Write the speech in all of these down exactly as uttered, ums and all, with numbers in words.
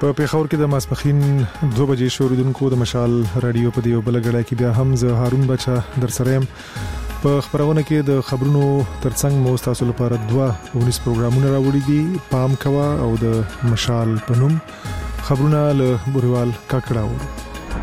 په پیښور کې د ماسپخین دوه بجې شوریدونکو د مشال رادیو په دیو بلګړای کې بیا هم زه هارون بچا در سره يم په خبرونه کې د خبرونو ترڅنګ مو تاسو لپاره دوه ونیس پروګرامونه راوړي دي پام کوا او د مشال پنوم خبرونه له بوریوال کاکړاو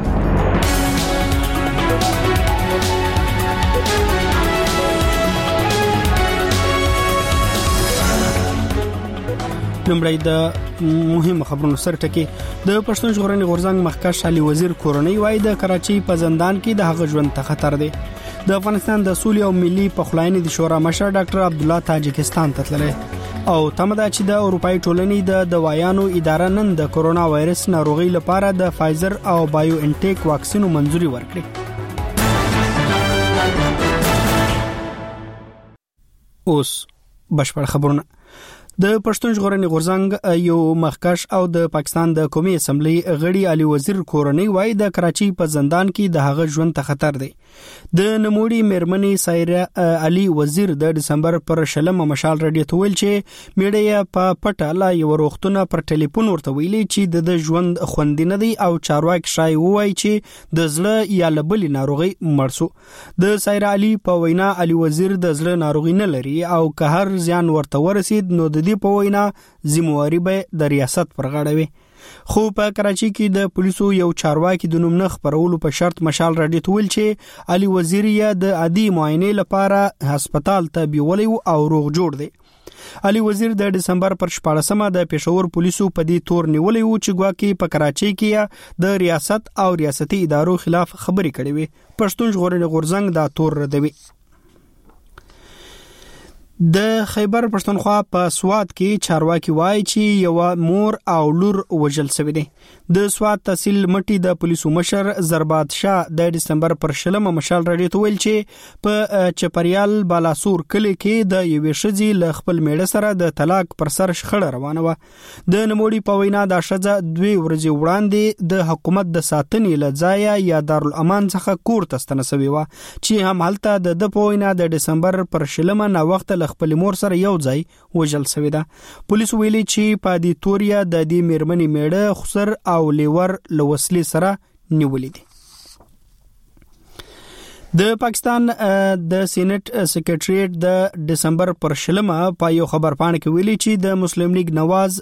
لمړی د مهم خبرونو سر ټکی د پښتون ژغورنې غورځنګ مخکښ علي وزیر کورنۍ وای د کراچۍ په زندان کې د هغه ژوند ته خطر دی. د افغانستان د سولې او ملي پخلاینې د شورا مشر ډاکټر عبد الله تاجکستان ته تللی او تمدا چې د اروپאי ټولنې د دوايانو اداره نن د کورونا وایرس ناروغي لپاره د فایزر او بایو انټیک واکسینو منځوري ورکړي. اوس بشپړ خبرونه. د پښتون ژغورنې غورځنګ یو مخکښ او د پاکستان د قومي اسمبلی غړي علي وزیر کورنۍ وای د کراچۍ په زندان کې د هغه ژوند ته خطر دی. د نموړي میرمنې سایره علي وزیر د دسمبر پر شلمه مشال رادیو ته ویل چې میډیا په پټه لا یو وروختونه پر ټلیفون ورته ویلي چې د ژوند خوندینه دی او چارواکي شای وای چې د زړه یا لبلي ناروغي مرسو. د سایره علي په وینا علي وزیر د زړه ناروغي نه لري او که هر ځان ورته ورسید نو د دې په وینا ذمہواری به د ریاست پر غاړه وي. خو په کراچۍ کې د پولیسو یو چارواکي د نوم نه خبرولو په شرط مشال رادیو ته ویل چې علي وزیر یې د عادي معاینې لپاره هسپتال ته بیولې او روغ جوړ دی. علي وزیر د دسمبر پر شپاړسمه د پېښور پولیسو په دې تور نیولې و چې ګواکې په کراچۍ کې د ریاست او ریاستي ادارو خلاف خبرې کړې وي. پښتون ژغورنې غورځنګ دا تور ردوي. د خیبر پښتونخوا په سوات کې چارواکي وایي چې یو مور او لور وژل شوی دی. د سوات تحصیل مټي د پولیسو مشر زربات شاه د دسمبر پر شلمه مشال رادیو ته ویل چې په چپریال بالاسور کلی کې د یوې ښځې له خپل میړه سره د طلاق پر سر شخړه روانه و. د نموړي په وینا د ښځه دوی ورځې وړاندې د حکومت د ساتنې له ځایه یا دارالامان څخه کور ته ستنه شوې و چې هم هلته د د په وینا د دسمبر پر شلمه نا وخت خپل مور سره یو ځای وژل شوی ده. پولیس ویلي چې په دې توریا د دې میرمنې میړه خسر او لیور لوسلی سره نیولې دي. د پاکستان د سېنات سیکریټریټ د دسمبر پر شلمه په یو خبر پاڼه کې ویلي چې د مسلم لیگ نواز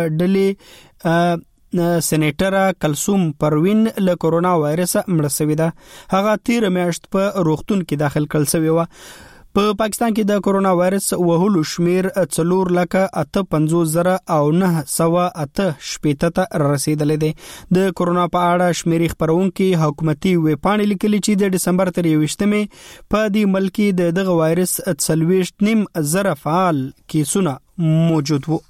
ډلې سېنیټر کلثوم پروین له کورونا وایرس مړه شوې ده. هغه تیر میاشت په روغتون کې داخل کړل شوی و. په پاکستان کې د کورونا وایرس وهلو شمیر څلور لکه اته پنځوس زره او نه سوه اته شپېته ته رسیدلې ده. د کورونا په اړه شمیرې خبرونکي حکومتي ویبپاڼې لیکلي چې د دسمبر تر یوویشتمې په دې ملک د دغه وایرس څلوېښت نیم زره فعال کیسونه موجود وو.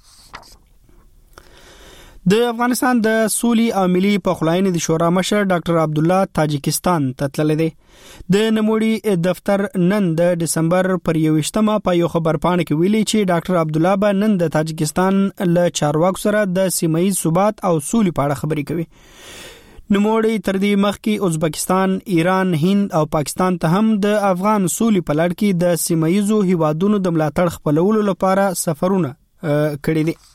د افغانستان د سولې او ملي پخلاینې د شورا مشر ډاکټر عبد الله تاجکستان ته تللی دی. د نموړي دفتر نن د دسمبر پر یوویشتمه په یو خبر پاڼه کې ویلي چې ډاکټر عبد الله به نن د تاجکستان له چارواکو سره د سیمه ییز ثبات او سولې په اړه خبرې کوي. نموړي تر دې مخکې ازبکستان، ایران، هند او پاکستان ته هم د افغان سولې په لړ کې د سیمه ییزو هیوادونو د ملاتړ خپلولو لپاره سفرونه کړي دي.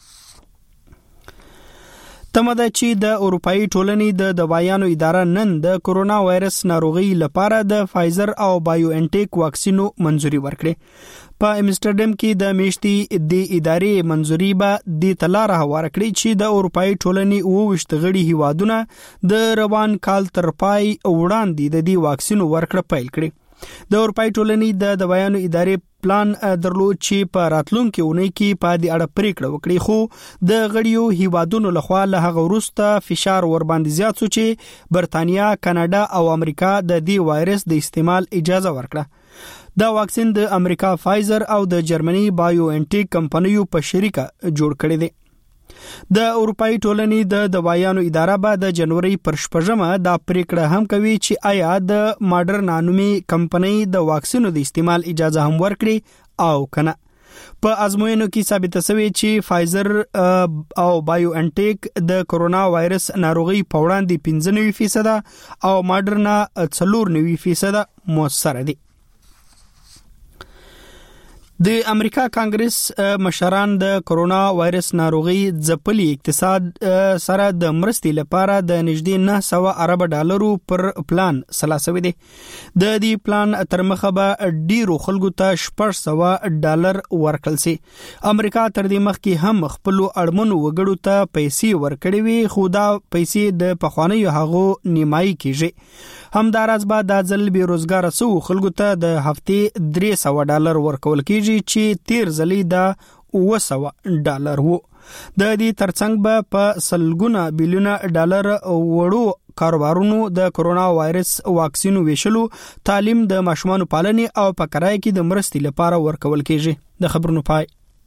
تمدا چې د اروپאי ټولنې د دوايانو اداره نن د کورونا وایرس ناروغي لپاره د فایزر او بایو انټیک واکسینو منځوري ورکړي. په امستردام کې د میشتي د ادارې منځوري به د تلاره هوار کړی چې د اروپאי ټولنې او وشت غړي هیوادونه د روان کال تر پای وړاندې د دې واکسینو ورکړه پیل کړي. د اروپאי ټولنې د دوايانو ادارې پلان درلود چې په راتلونکي اونۍ کې په دې اړه پریکړه وکړي، خو د غړیو هیوادونو لخوا له هغه وروسته فشار ور باندې زیات شو چې برتانیا، کاناډا او امریکا د دې وایرس د استعمال اجازه ورکړه. دا واکسین د امریکا فایزر او د جرمني بایو انټیک کمپنیو په شریکه جوړ کړی دی. د اروپאי ټولنې د دوايانو اداره به د جنوري پر شپږمه دا پریکړه هم کوي چې آیا د ماډرنا نومي کمپنۍ د واکسینو د استعمال اجازه هم ورکړي او کنه. په ازموینو کې ثابته شوی چې فایزر او بایو انټیک د کورونا وایرس ناروغي په وړاندې پنځه نوي فیصد او ماډرنا څلور نوي فیصد موثر دي. د امریکا کانګرس مشران د کرونا وایرس ناروغي ځپلي اقتصاد سره د مرستې لپاره د نږدې نه سوه ارب ډالرو پر پلان سلاسوي دي. د دې پلان تر مخه به ډیرو خلکو ته شپږ سوه ډالر ورکړل شي. امریکا تر دې مخکې هم خپل اړمنو وګړو ته پیسې ورکړې وي، خو دا پیسې د پخوانیو هغو نیمایي کیږي. همداراز به د ځل بیروزګار سو خلکو ته د هفتې درې سوه ډالر ورکول کیږي چې تیر ځلې د اوه سوه ډالر وو. د دې ترڅنګ به په سلګونه بیلیونه ډالر وړو کاروبارونو د کرونا وایرس واکسینو ویشلو، تعلیم، د ماشومانو پالنې او په کرای کې د مرستې لپاره ورکول کیږي. د خبرونو پای.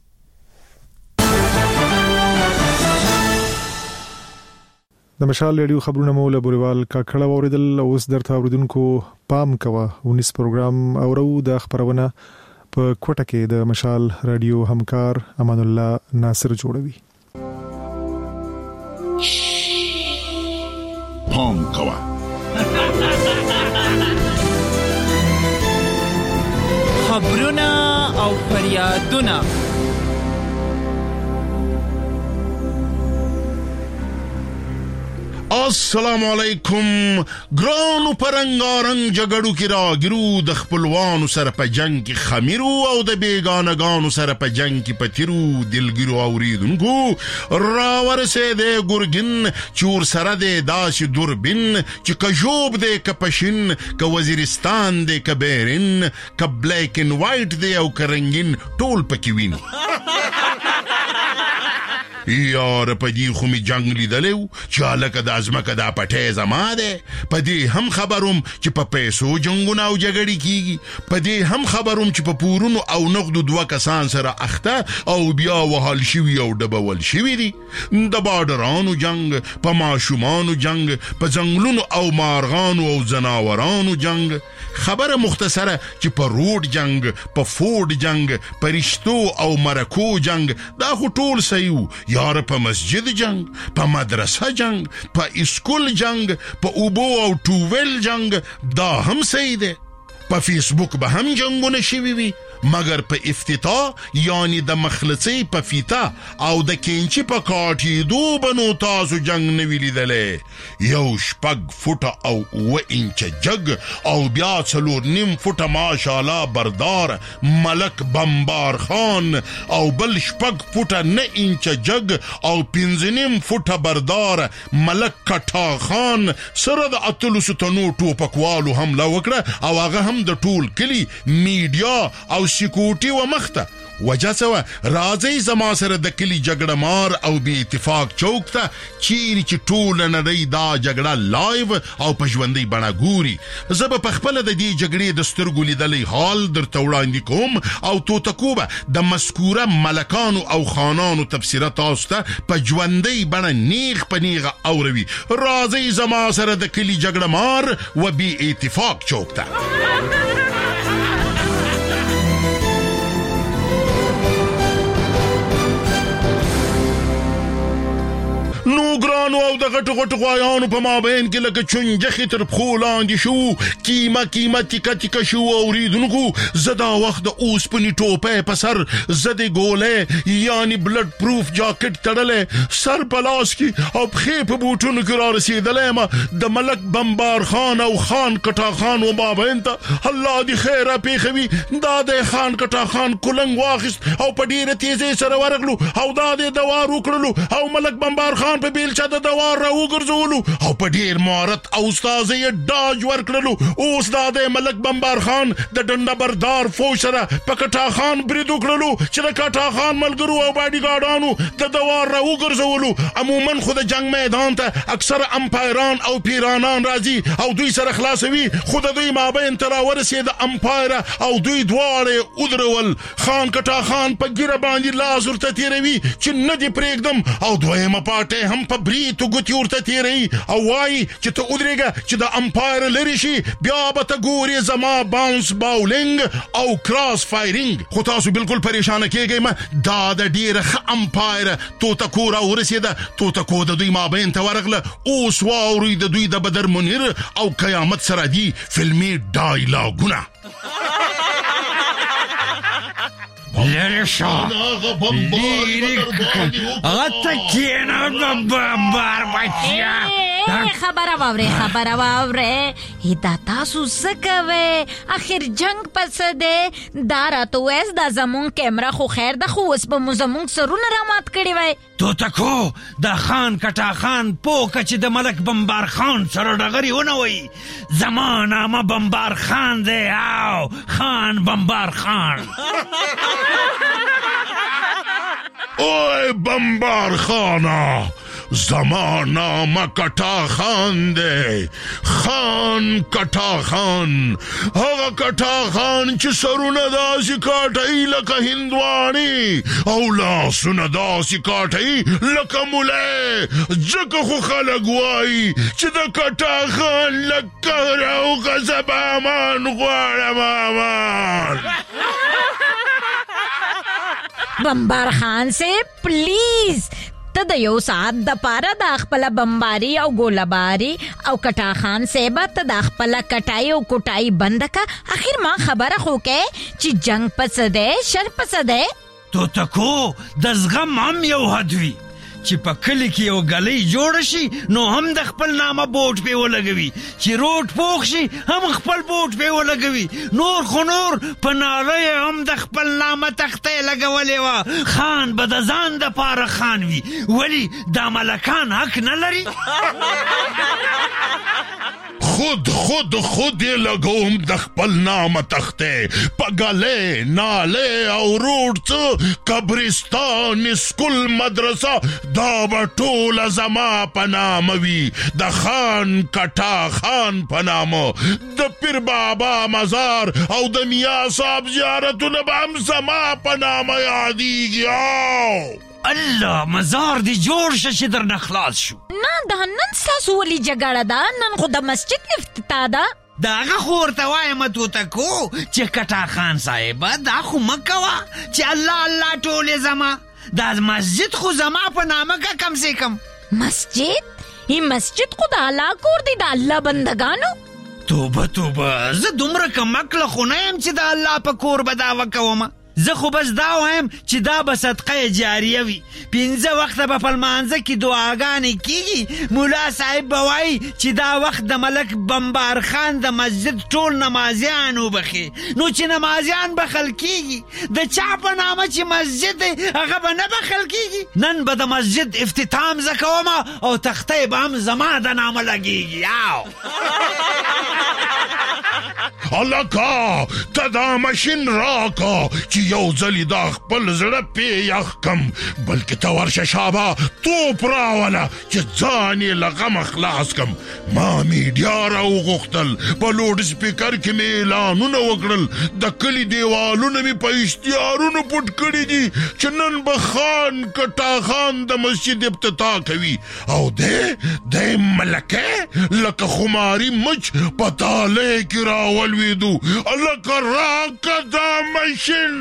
د مشال ریډیو خبرونه مو له بوریوال کاکړه اوریدل. اوس درته اوریدونکو پام کوه ونیس پروګرام اورو د خبرونه په کوټه کې د مشال ریډیو همکار امان الله ناصر جوړوي. پام کوه خبرونه او فریادونه السلام علیکم. ګرانو پرنګارنګ جګړو کې راګرو، د خپلوانو سره په جنگ کې خمیرو او د بیگانگانو سره په جنگ کې پتیرو. دلګرو اوریدونکو راورسېده ګورګین چور سره د داش دوربین چې کجوب د کپشین ک وزیرستان د کبیرین ک بلیک اینڈ وایټ دی او کرنګین ټول پکې وین. یار پدی خو می جنگ لیدلو چې الکه د ازمکه د پټه زما ده. پدی هم خبروم چې په پیسو جنگونه او جګړې کیږي، پدی هم خبروم چې په پورونو او نقدو دوه کسان سره اخته او بیا وحال شوی او ډبول شوی دي. د بارډرانو جنگ، په ماشومانو جنگ، په ځنګلونو او مارغانو او زناورانو جنگ. خبره مختصره چې په روډ جنگ، په فورد جنگ، په رشتو او مرکو جنگ، دا خو ټول سيو. یار په مسجد جنگ، په مدرسه جنگ، په اسکول جنگ، په اوبو او ټوویل جنگ، دا هم صحیح ده. په فیسبوک به هم جنگونه شوي وي، مگر په افتتاح یعنی د مخلصی په فیتا او د کینچی په کاټی دو بنو تاسو جنگ نوی لیدلی. یو شپگ فوٹا او او انچ جگ او بیا څلور نیم فوٹا ماشاءالله بردار ملک بمبار خان او بل شپگ فوٹا نه انچ جگ او پنځه نیم فوٹا بردار ملک کټا خان سره د اتلو ستنو ټوپکوالو حمله وکړه او هغه هم د ټول کلی میډیا او سکیورټي و مخته. وجه سوا راځي زما سره د کلی جګړه مار او بی اتفاق چوک ته چیرې چې ټول نړۍ دا جګړه لایو او په ژوندۍ بڼه ګوري. زه به په خپله د دې جګړې د سترګو لیدلی حال درته وړاندې کوم او توتکوبه د مذکوره ملکانو او خانانو تبصره تاسو ته په ژوندۍ بڼه نیغ په نیغه اوروي. راځي زما سره د کلی جګړه مار و بی اتفاق چوک ته. نو ګرانو او د غټو غټو غوایانو په مابین کې لکه چونجخې تر پښو لاندې شو، کیمه کیمه تیکه تیکه شو. اوریدونکو زه دا وخت د اوسپنې ټوپۍ په سر، زه د ګولۍ یعنی بلډ پروف جاکټ تړلی، سر په لاس کې او پښې په بوټونو کې را رسېدلی یم د ملک بمبار خان او خان کټا خان و مابین ته. الله دې خیره پېښوي. دا د خان کټا خان کلنګ واخیست او په ډېره تیزۍ سره ورغلو او دا د دوار وکړلو او ملک بمبار خان په بیلچه د دوار را وګرځولو او په ډیر مهارت او استازي ډاج ورکړلو. اوس دا د ملک بمبار خان د ډنډه بردار فوج سره په کټا خان برید وکړلو چې د کټا خان ملګرو او باډي ګارډانو د دوار را وګرځولو. عموما خو د جنگ میدان ته اکثر امپایران او پیرانان راځي او دوی سره خلاصوي، خو د دوی مابین ته راورسېد امپایر او دوی دواړه ودرول. خان کټا خان په ګیره باندې لاس ورته تېروي چې نه دې پرېږدم او دویمه پاټۍ هم په بریتو ګوتې ورته تېروي او وایي چې ته ودرېږه چې د امپایر لرې شي، بیا به ته ګورې زما باونس باولینګ او کراس فایرینګ. خو تاسو بالکل پریشانه کېږئ مه، دا د ډېره ښه امپایر توتکو را ورسېده. توتکو د دوی مابین ته ورغله. اوس واورئ د دوی د بدر منیر او قیامت سره دي فلمي ډایلاګونه. لري شو لیری اغتا کینا بمبار بچیا خبره واورې خبره واورې دا تاسو څه کوئ اخر جنگ پس دی دا راته وایاست دا زمونږ کیمره خو خیر ده خو اوس به مو زمونږ سرونه رامات کړي وای توتکو دا خان کټا خان پوکه چې د ملک بمبار خان سره ډغرې ونه وایي زما نامه بمبار خان دی او خان بمبار خان اوه بمبار خانه زما نامه کټا خان دی خان کټا خان هغه کټا خان چې سرونه داسې کاټئ لکه هندواڼې او لاسونه داسې کاټئ لکه مولۍ ځکه خو خلک وایي چې د کټا خان له قهره او غضب امان غواړم امان بمبار خان سے پلیز ته د یو ساعت د پاره د خپل بمباری او ګولباری او کټا خان سیبا ته د خپل کټای او کوټای بند کا اخر ما خبره خو کې چې جنگ پس ده شر پس ده تو تکو د زغم هم یو حدوي چې په کلی کې یو غلې جوړ شي نو هم د خپل نامه بوټ په ولګوي چې روټ پوښ شي هم خپل بوټ په ولګوي نور خو نور په ناره هم د خپل نامه تختې لګولې وا خان به د ځان د پاره خان وي ولی دا ملکان حق نه لري خود خود خود لګوم د خپل نامه تختې په غلې ناله او روټ قبرستان سکول مدرسه دا به ټوله زما په نامه وي د خان کټا خان په نامه د پیر بابا مزار او د میا صاحب زیارتونه به هم زما په نامه یادیږي الله مزار دی جوړ شه چې درنه خلاص شو نه دا نن ستاسو ولې جګړه ده نن خو د مسجد افتتاح ده دا هغه خو ورته وایم توتکو چې کټا خان صاحب دا خو مه کوه چې الله الله ټولې زما دا مسجد خو زما په نامه کا کم سے کم مسجد ای مسجد خو د الله کور دی د الله بندگانو توبه توبه زه دومره کمکله خو نه یم چې د الله په کور به دعوه کومه زه خو بس دا وایم چې دا به صدقه جاریه وي پنځه وخته به په لمانځه کې دعاګانې کېږي ملا صاحب به وایي چې دا وخت د ملک بمبار خان د مسجد ټول نمازیان وبخي نو چې نمازیان بخل کېږي د چا په نامه چې مسجد دی هغه به نه بخل کېږي نن به د مسجد افتتام زه کومه او تختې به هم زما د نامه لګېږي او الکا تا دا ماشین راکا چې یو ځلی دا خپل زړه پې یخ کم بلکې ته ورشه شابه توپ راوله چې ځان یې له غمه خلاص کم ما میډیا راوغوښتل په لوډ سپیکر کې مې اعلانونه وکړل د کلي دیوالونه مې په اشتهارونو پټ کړي دي چې نن به خان کټا خان د مسجد افتتاح کوي او دی دی ملکه لکه خماري مچ په تاله کې راولوېدو لکه راکه دا ماشین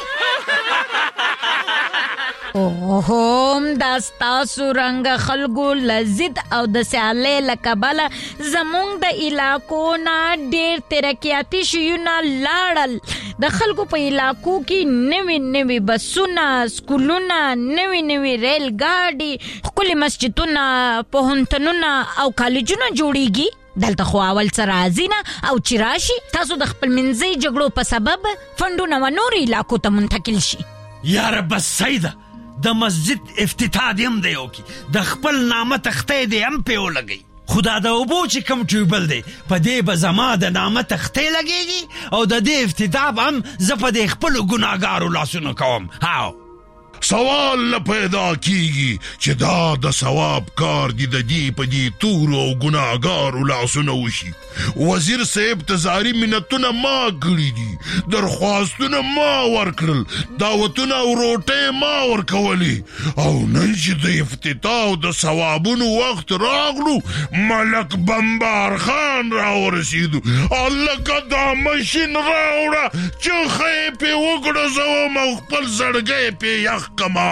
اوهم دا ستاسو رنګ خلکو لذت او د سیالۍ له کبله زمونږ د علاقو نه ډېر ترقیاتي شیونه لاړل د خلکو په علاقو کې نوي نوي بسونه سکولونه نوي نوي ریل ګاډي ښکلي مسجدونه پوهنتونونه او کالجونه جوړیږي دلته خو اول څه راځي نه او چې راشي تاسو د خپل منځي جګړو په سبب فنډونه و نورو علاقو ته منتقل شي یاره بس سیده د مسجد افتتاح دی هم دی وکي د خپل نامه تختې دی هم پې ولګئ خدا د اوبو چې کم ټیوبل دی په دې به زما د نامه تختې لګېږي او د دې افتتاح به هم زه په دې خپلو ګناهګارو لاسونه کوم هاو سوال نه پیدا کیږي چې دا د ثواب کار دی د دې په دې تورو او ګناهګارو لاسونه وشي وزیر صاحب ته زاري منتونه ما کړي دي درخواستونه ما ورکړل دعوتونه او روټۍ ما ورکولې او نن چې د افتتاح او د ثوابونو وخت راغلو ملک بمبار خان راورسېدو هلکه دا ماشین راوړه چې ښه یې پې وګړزوم او خپل زړګی پې یخ کما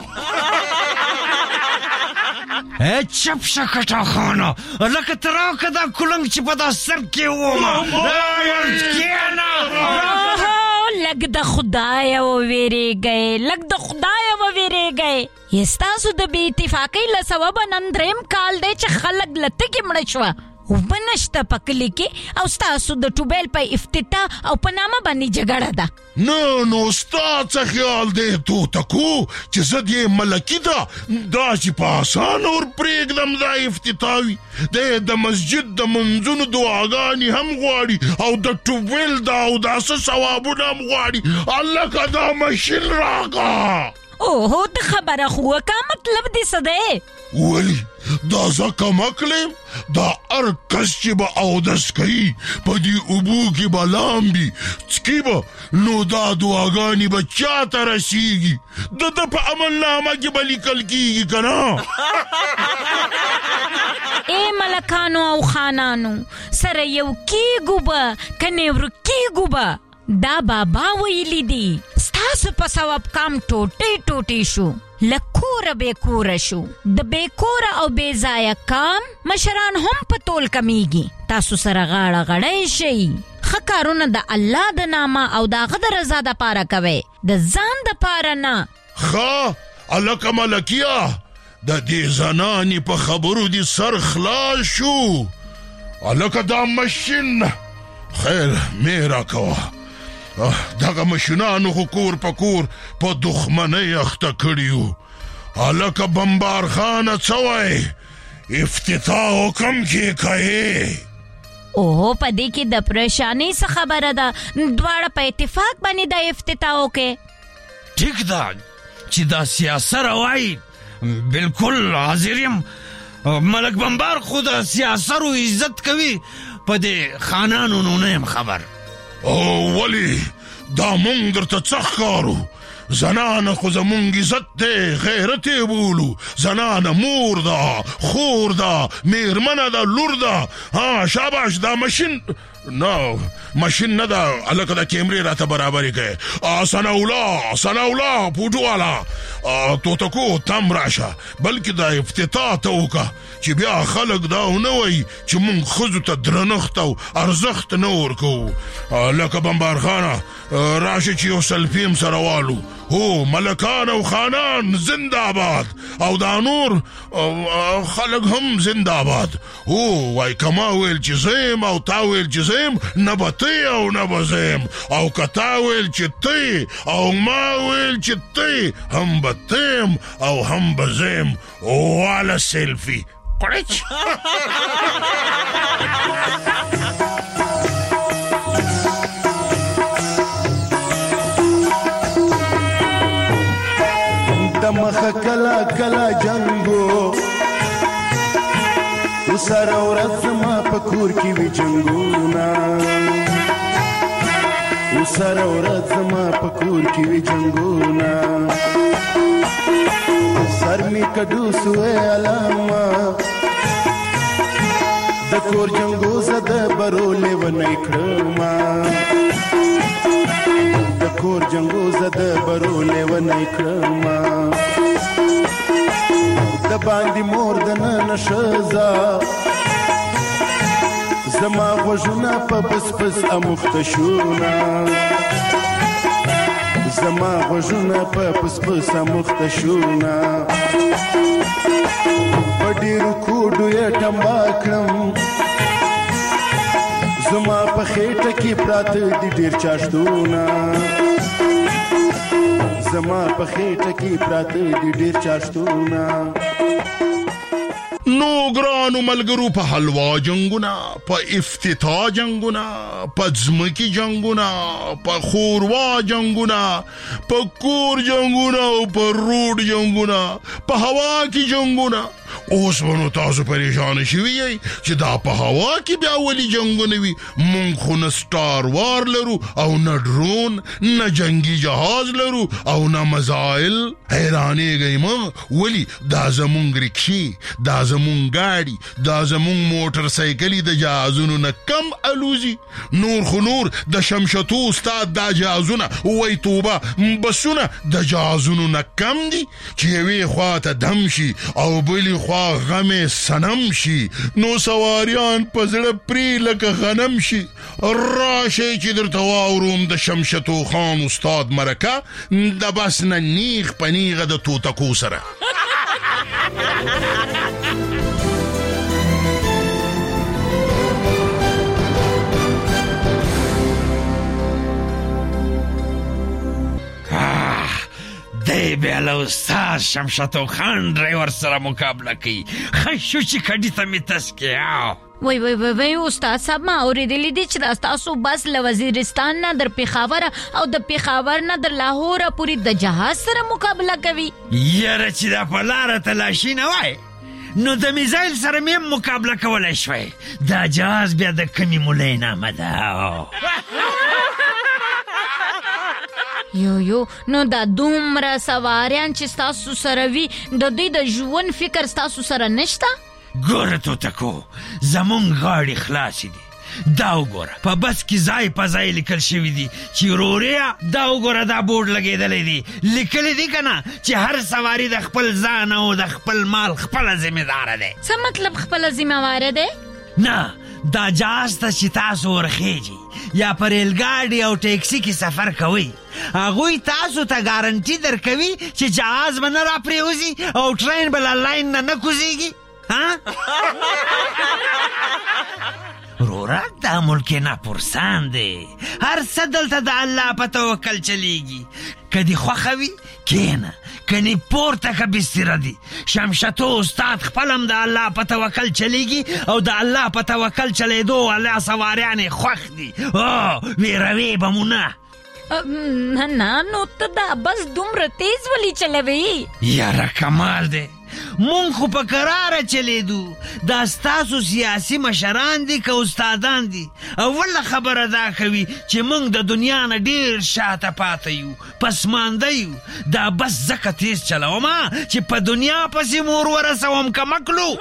اے چپ شه کټا خانه لکه ته راکه دا کلنګ چې په دا سر کې ومه اوهو لګ د خدای او ویریږئ لګ د خدای او ویریږئ یستاسو د بې اتفاقۍ له سببه نن درېیم کال دی چې خلک له تږې مړه شوه اوبه نشته په کلي کې او ستاسو د ټوبیل په افتتاح او په نامه باندې جګړه ده. نه نو ستا څه خیال دی توتکو چې زه دې ملکي ده دا چې په اسانه ور پرېږدم دا افتتاح وي دی د مسجد د منځونو دعاګانې هم غواړي او د ټوبیل د اوداسه ثوابونه هم غواړي هلکه دا مشین راکړه. اوهو ته خبره خو وکړه مطلب دې څه دی؟ ولی دا زه کمک لیم دا هر کس چې به اودس کوي په دې اوبو کې به لامبي څکي به نو دا دعاګانې به چا ته رسیږي د ده په عملنامه کې به لیکل کیږي که نه. ای ملکانو او خانانو سره یو کیږو به که نه ورکیږو به دا بابا ویلی دی ستاسو په ثواب کام ټوټې ټوټې شو له کوره بې کوره شو د بې کوره او بې ځایه کام مشران هم په تول کمیږي تاسو سره غاړه غړی شئ ښه کارونه د الله د نامه او د هغه د رضا دپاره کوئ د ځان دپاره نه. ښه هلکه ملکیه د دې زنانې په خبرو دې سر خلاص شو هلکه دا مشین خیر مې راکوه دغه مشینانو خو کور په کور په دښمنۍ اخته کړي وو هلکه بمبار خانه څه وایي افتتاح حکم کې کوې؟ اوهو په دې کې د پریشانۍ څه خبره ده دواړه په اتفاق باندې دا افتتاح وکړې. ټیک ده چې دا سیاست وایي بالکل حاضر یم ملک بمبار خو د سیاسرو عزت کوي په دې خانانو نو نه یم خبر. او ولی دا مونږ درته څه ښکارو زنانه خو زمونږ عزت دی غیرت یې بولو زنانه مور ده خور ده میرمنه ده لور ده ها شاباش دا ماشین نه ماشین نه ده هلکه د کیمرې راته برابرې کوي ثناالله ثناالله پوټو والا توتکو تم راشه بلکې دا افتتاح ته وکړه چې بیا خلک دا ونه وایي چې مونږ ښځو ته درنښت او ارزښت نه ورکوو لکه بمبارخانه راشه چې یو سلفیم سره والو هو ملکان او خانان زنده آباد او دا نور خلک هم زنده آباد هو وای کما ویل چې زیم او تا ویل چې زیم نه به تی او نه به زیم او که تا ویل چې تی او ما ویل چې تی هم به تیم او هم به زیم والا سیلفی قرچ. دمخه کلا کلا جنگو وسره ورځ ما په کور کې وي جنګونه وسره ورځ ما په کور کې وي جنګونه سر می کډو سوې علامه د کور جنگو زده برولې ونی کړما د کور جنگو زده برولې ونی کړما د باندې مور د نن شزا زما غوږونه په پس پس امخته شونه زما غوږونه په پس پس امخته شونه په ډېرو کوډو یې ټمبا کړم زما په خېټه کې پراته دي ډېر چاشتونه زما په خېټه کې پراته دي ډېر چاشتونه. نو ګرانو ملګرو په حلوا جنگونه په افتتاح جنگونه په ځمکې جنگونه په خوروا جنگونه په کور جنگونه او په روډ جنگونه په هوا کې جنگونه اوس ونو تاسو پریشان شوي یئ چې دا په هوا کې بیا ولې جنګونه وي مونږ خو نه سټار وار لرو او نه ډرون نه جنگي جهاز لرو او نه مزایل حیرانېږئ مه ولې دا زمونږ رکشې دا زمون ګاډي دا زمون موټر سایکلې د جهازونو نه کم الوزي. نور خو نور د شمشتو استاد دا جهازونه وای توبه بسونه د جهازونو نه کم دي چې یوې خوا ته دم شي او بلې خوا غمې سنم شي نو سواریان په زړه پرې لکه غنم شي. راشئ چې درته واوروم د شمشتو خان استاد مرکه د بس نه نیغ په نیغه د توتکو سره. دی بیا له استاد شمشتو خان ډرایور سره مقابله کوي. ښه شو چې کډي ته مې تسکیاو. وای وای وای وای استاد صاحب ما اوریدلی دي چې دا تاسو بس له وزیرستان نه در پیښاور او د پیښاور نه در لاهور پورې د جهاز سره مقابله کوي. یاره چې دا په لاره تلاشي نه وای نو د میزایل سره مې مقابله کولی شوی. دا جهاز بیا د کمې مولۍ نامه ده. یو یو نو دا دومره سواریان چې ستاسو سره وي د دوی د ژوند فکر ستاسو سره نشته؟ ګوره توتکو زمونږ غاړې خلاصې دي. دا وګوره په بس کې ځای په ځای لیکل شوي دي چې روریا دا وګوره دا بورډ لګېدلی دی لیکلی دي که نه چې هر سواري د خپل ځان او د خپل مال خپله ذمهداره دی. څه مطلب خپله ذمهواره دی؟ نه دا جهاز ته چې تاسو ورخیږي یا په ریلګاډي او ټیکسي کې سفر کوئ هغوی تاسو ته ګارنټي درکوي چې جهاز به نه راپرېوځي او ټرین به له لاین نه نه کوزیږي. رورک دا ملک ناپرسان دی. هر څه دلته د الله په توکل چلیږي. که دې خوښه وي کښېنه کنې پورته که بستره دي. شمشتو استاد خپل هم د الله په توکل چلیږي او د الله په توکل چلیدو والا سواریان یې خوښ دي. او ویروې به مو نه. نه نه نو ته دا بس دومره تیز ولی چلوي؟ یاره کمال دی مونږ خو په قراره چلیدو. دا ستاسو سیاسي مشران دي که استادان دي اوله خبره دا کوي چې مونږ د دنیا نه ډېر شاته پاته یو پسمانده یو. دا بس ځکه تیز چلومه چې په دنیا پسې مور ورسوم که مکلو.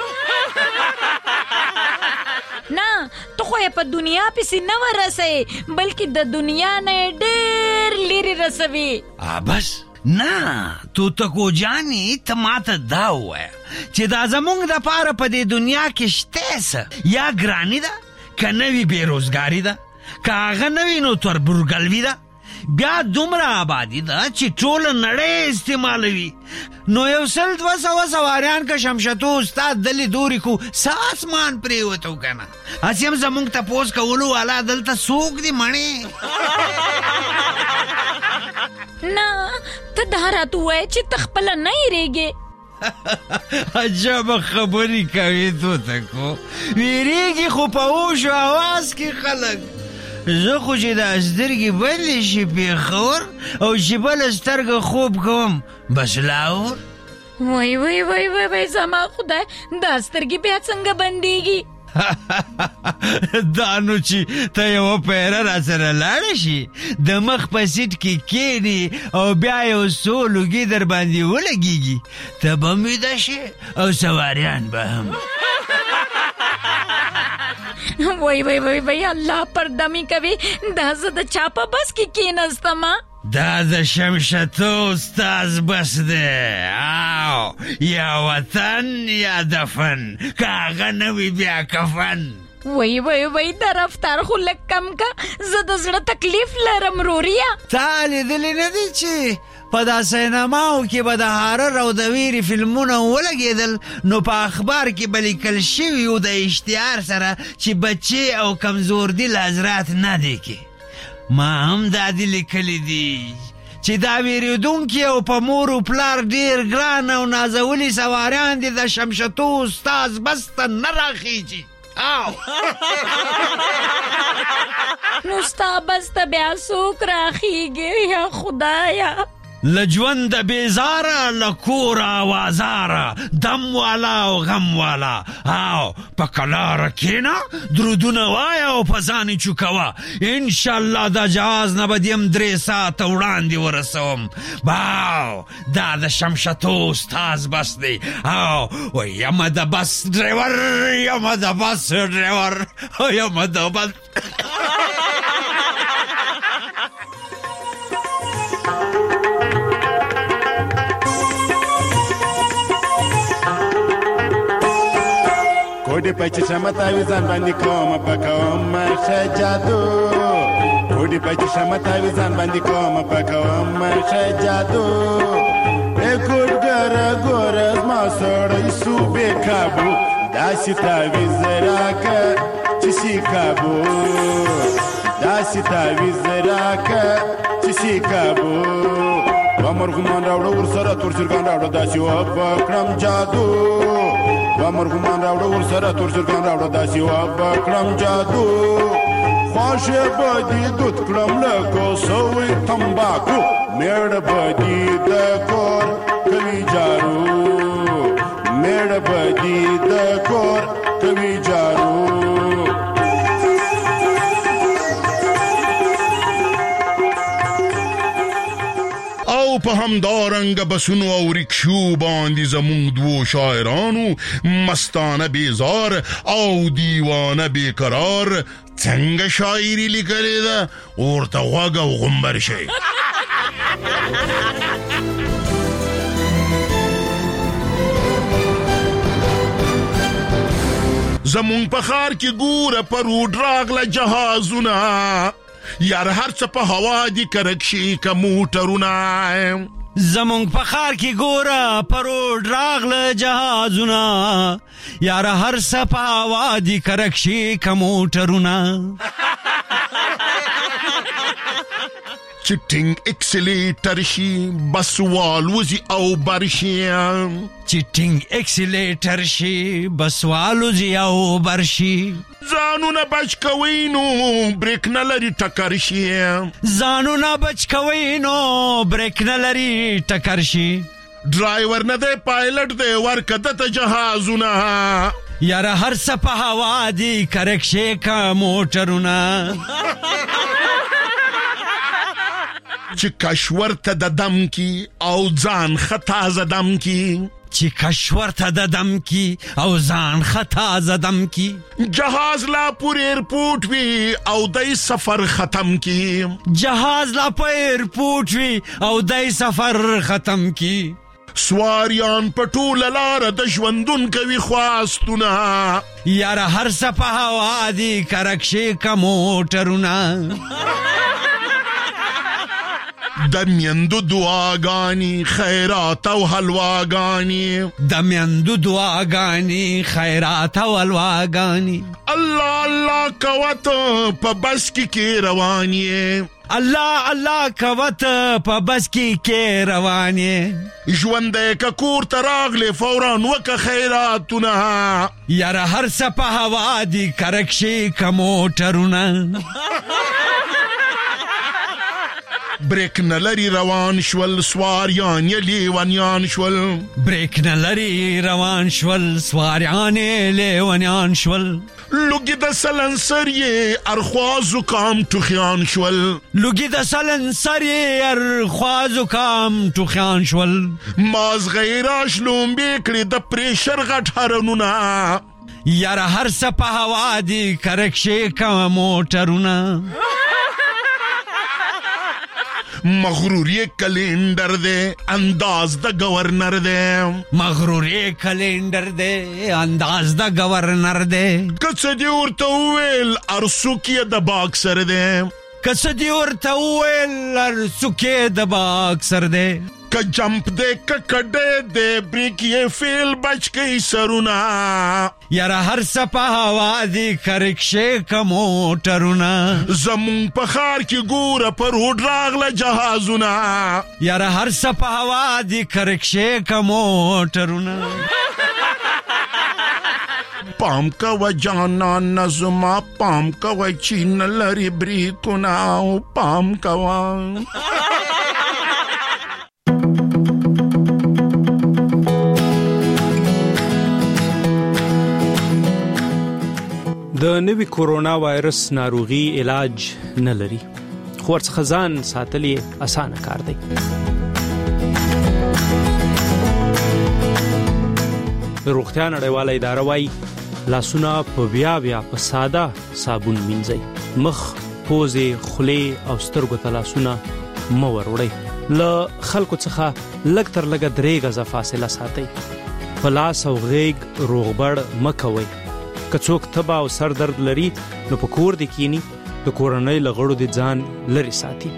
نه تو خو یې په دنیا پسې نه ورسوي بلکې د دنیا نه ډېر لرې رسوي. بس نه توتکو جاني ته ماته دا ووایه چې دا زمونږ دپاره په دې دنیا کې شته څه یا ګراني ده که نوي بېروزګاري ده که هغه نوي نو تربورګلوي ده بیا دومره آبادي ده چې ټوله نړۍ استعمالوي. نو یو سل دوه سوه سواریان که شمشتو استاد دلې دورې کو څه اسمان پرېوتو که نه هسې هم زمونږ تپوس کولو والا دلته څوک دي مڼې. نه ته دا راته ووایه چې ته خپله نه یېرېږې. عجبه خبرې کوې توتکو. ویرېږي خو په اوش و اواز کې خلک. زه خو چې دا سترګې بندې شي پېښور او چې بله سترګه خوب کوم بس لاهور. وای وای وای وای وای زما خدای دا سترګې بیا څنګه بندېږي؟ دا نو چې ته یوه پیره را سره لاړه شي د مخ په سیټ کې کښېني او بیا یو څو لوګي در باندې ولګېږي ته به هم ویده شې او سواریان به هم. وای وای وای وای الله پرده مې کوي دا زه د چا په بس کې کېناستمه؟ دا د شمشتو استاز بس دی. او یا وطن یا دفن که هغه نه وي بیا کفن. وای وای وای دا رفتار خو لږ کم که زه د زړه تکلیف لرم روریا. تا لیدلی نه دی چې په دا سینماو کې به د هارر او د ویرې فلمونه ولګېدل نو په اخبار کې به لیکل شوي و د اشتهار سره چې بچې او کمزور دل حضرات نه دی کې. ما هم دا دي لیکلی دي چې دا ویرېدونکي او په مور و پلار ډېر ګران او نازولي سواریان دي د شمشتو استاز بس ته نه راخیږي. او نو ستا بس ته بیا څوک راخیږي یا خدایا؟ لجوند بیزاره لکور آوازاره دم والا او غم والا او په کلاره کینا درودونه وایا او په ځان چوکوه انشاءالله دا جهاز نه به دیم درې ساعته وړاندې ورسوم باو دا د شمشتو استاز بس دی او و یمه د بس ډریور یمه د بس ډریور یمه د بس کوډي پچې شمتاوي ځان باندې کوم په کوم شه جادو کوډي پچې شمتاوي ځان باندې کوم په کوم شه جادو اے کوډګر ګورز ما سړی سو به کابو داسې تاوي زراک چې سی کابو داسې تاوي زراک چې سی کابو ومرغمان راوړو ورسره تور چرګان راوړو داسې وبکړم جادو ومرغمان راوړو ورسره تور چرګان راوړو داسې وبکړم جادو خواشه بدي دود کړم لکه سوی تمباکو میړ بدي د کور کوي جارو میړ بدي د کور کوي جارو او په همدارنګ بسونو او رکشو باندې زمونږ دوو شاعرانو مستانه بیزار او دیوانه بیقرار څنګه شاعري لیکلې ده ورته غوږ او غمبر شئ. زمونږ په ښار کې ګوره په روډ راغله جهازونه یار هر څه په هوا دي کرکشي که موټرونه زمونږ په ښار کې ګوره په روډ راغله جهازونه یار هر څه په هوا دي کرکشي که موټرونه چې ټینګ اکسلیټر شي بس والوزي او برشي چې ټینګ اکسلیټر شي بس والوزي او برشي ځانونه بچ کوئ نو بریک نه لري ټکر شي ځانونه بچ کوئ نو بریک نه لري ټکر شي ډرایور نه دی پایلټ دی ورکه دته جهازونه یاره هر څه په هوا دي کرکشي که موټرونه چې کشور ته د دم کی او ځان خطا زدم کی چې کشور ته د دم کی او ځان خطا زدم کی جهاز لا پور ایرپورټ وی او دای سفر ختم کی جهاز لا په ایرپورټ وی او دای سفر ختم کی سواریان په ټوله لاره د ژوندون کوي خواستونه یاره هر څه په هوا دي کرکشي که موټرونه د میندو دعاګانې خیرات او حلواګانې د میندو دعاګانې خیرات او حلواګانې الله الله کوت په بس کې کې روان یې الله الله کوت په بس کې کې روان یې ژوندی که کور ته راغلې فورا وکه خیراتونه یاره هر څه په هوا دي کرکشي که موټرونه بریک نلری روان شول سواریان یې لیونیان شول بریک نلری روان شول سواریان یې لیونیان شول لوګي د سلنسر یې ارخوا زکام ټوخیان شول لوګي د سلنسر یې ارخوا زکام ټوخیان شول مازغی راشلوم بیکړي د پریشر غټ هرنونه یاره هر څه په هوا دي کرکشي که موټرونه مغروری کلندر دے انداز دا گورنر دے مغروری کلندر دے انداز دا گورنر دے کس دی ورته ویل ارسوکی د باکسر دے کس دی ورته ویل ارسوکی د باکسر دے که جمپ دے که کډه دے بریک یې فیل بچ کئی سرونا یاره هر څه په هوا دي کرکشي که موټرونه زمونږ په ښار کې ګوره په روډ راغله جهازونه یاره هر څه په هوا دي کرکشي که موټرونه پام کوه جانان زما پام کوه چې نه لري بریکونه او پام کوه د نوي کورونا وایرس ناروغي علاج نه لري، خو ورڅخه ځان ساتل یې اسانه کار دی. د روغتیا نړیواله اداره وایي لاسونه په بیا بیا په ساده صابون مینځئ، مخ، پوزې، خولې او سترګو ته لاسونه مه وروړئ. له خلکو څخه لږ تر لږه درې غزه فاصله ساتئ. په لاس او غیږ روغبړ مه کوئ. که څوک تبه او سر درد لري نو په کور دې کینی، د کورنۍ له غړو دې ځان لرې ساتي.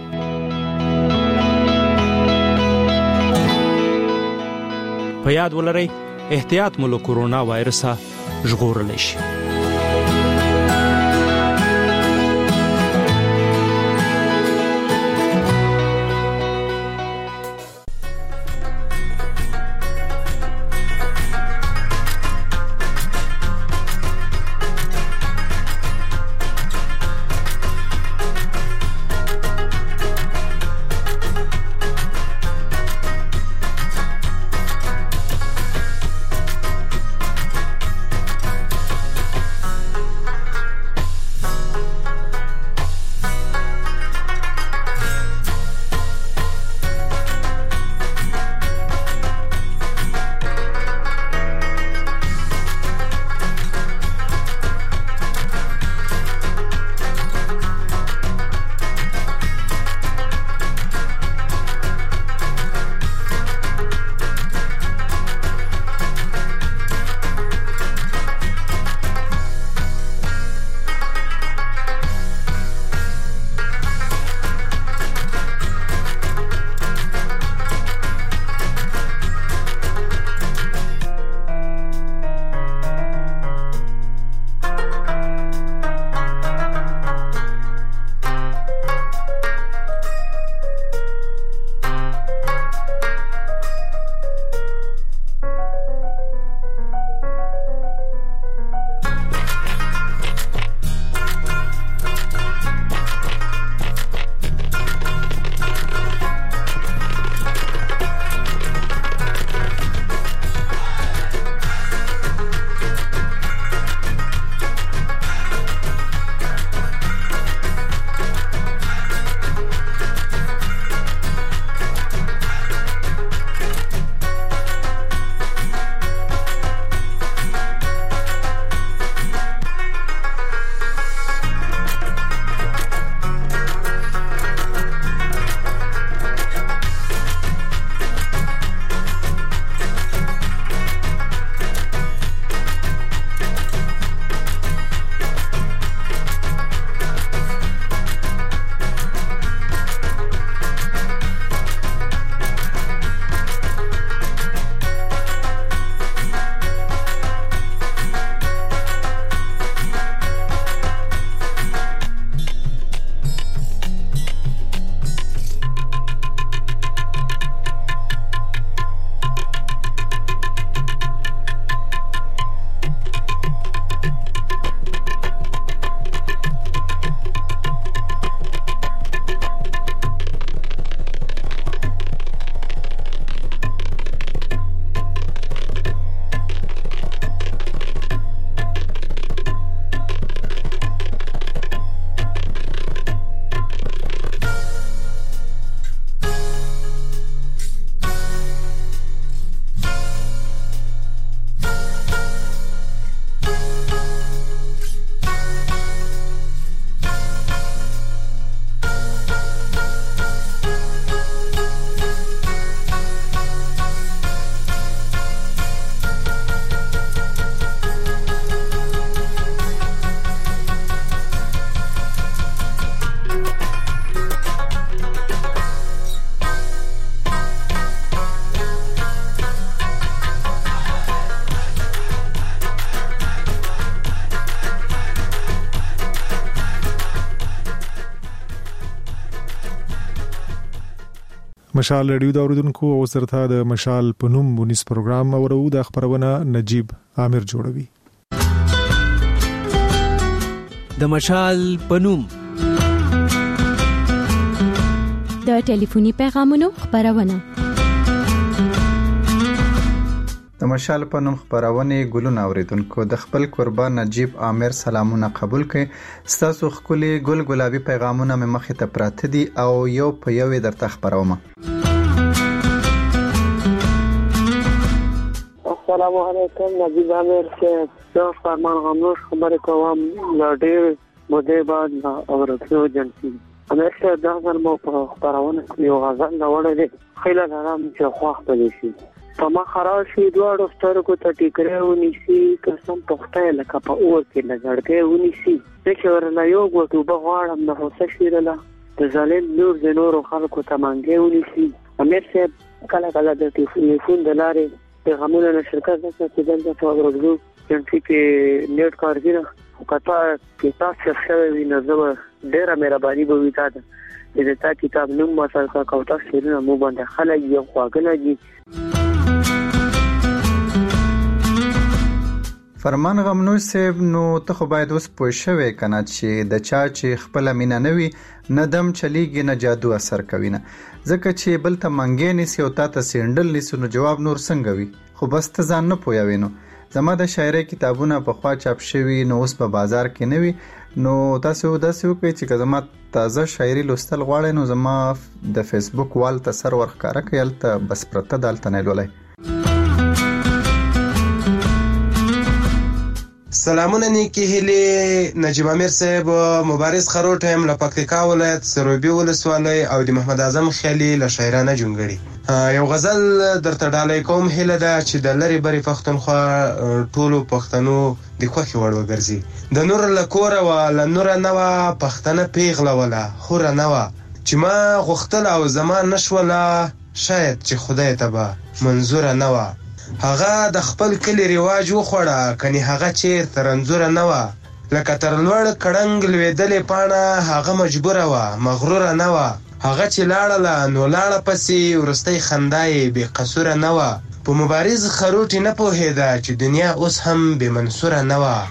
په یاد ولرئ احتیاط مو له کورونا وایرسه ژغورلی شي. مشال رادیو دا اوریدونکو او سرته د مشال پنوم ونیس پروګرام اورو د خبرونه نجیب عامر جوړوي. د مشال پنوم د ټلیفوني پیغامونو خبرونه د مشال په نوم خبرونه ګلونه اوریدونکو د خپل قربان نجیب عامر سلامونه قبول کړئ. ستاسو خولي ګل ګلابي پیغامونه مې مخې ته پراته دي او یو په یو درته خبروم. السلام علیکم نجیب عامر صاحب، زه فرمان غمنوش خبرې کوم له ډېر مودې بعد اورېدو جنسي. همیشه دا ځل مو په خبرونه کې یو غزل راوړی دی، خیله لرم چې خوښ به شي. په مخ راشي دواړو سترګو ته ټیکری ونیسي، قسم په خدای لکه په اور کې له زړګی ونیسي. زه چې ورله یو ګوټ اوبه غواړم د غوسه شیرله، د ظالم لور د نورو خلکو ته منګی ونیسي. امیر صاحب کله کله د ټلیفون د لارې پیغامونه له شرکت څخه چې دلته په اورېدو جنسي کې نیټ کارګي نه خو که تا کتاب چاپ شوی وي نو زه به ډېره مهرباني به وي تا ته چې د تا کتاب نوم ماته کړه او تا شعرونه مو باندې خلک یو خواږه لګي. فرمان غمنوش صاحب، نو ته خو باید اوس پوه شوې کنه چې د چا چې خپل مینه نه وي نه دم چلیږي نه جادو اثر کوي نه، ځکه چې بل ته منګې نیسي او تا ته سینډل نیسي نو جواب نور څنګه وي. خو بس ته ځان نه پوهوي. نو زما د شاعرۍ کتابونه پخوا چاپ شوي نو اوس په بازار کې نه وي، نو تاسو داسې وکړئ چې که زما تازه شاعري لوستل غواړئ نو زما د فیسبوک وال ته سر ورښکاره کړئ، هلته بس پرته ده، هلته نه لولئ. سلامونه نیکی هیلې نجیب عامر صاحب، مبارز خروټ هم له پکتیکا ولایت سروبي ولسوالۍ او د محمد اعظم خیالي له شاعرانه جونګړي یو غزل درته ډالۍ کوم. هیله ده چې د لرې برې پښتونخوا ټولو پښتنو د خوښې وړ وګرځي. د نور له کوره وه له نوره نه وه پښتنه پیغلوله خوره نه وه چې ما غوښتل او زما نه شوله شاید چې خدای ته به منظوره نه وه. هغه د خپل کلی رواج وخوړه کني هغه چیرته رنځوره نه وه، لکه تر لوړ کړنګ لوېدلې پاڼه هغه مجبوره وه مغروره نه وه. هغه چې لاړله نو لاړه پسې وروستۍ خندا یې بې قصوره نه وه. په مبارز خروټې نه پوهېده چې دنیا اوس هم بې منصوره نه وه.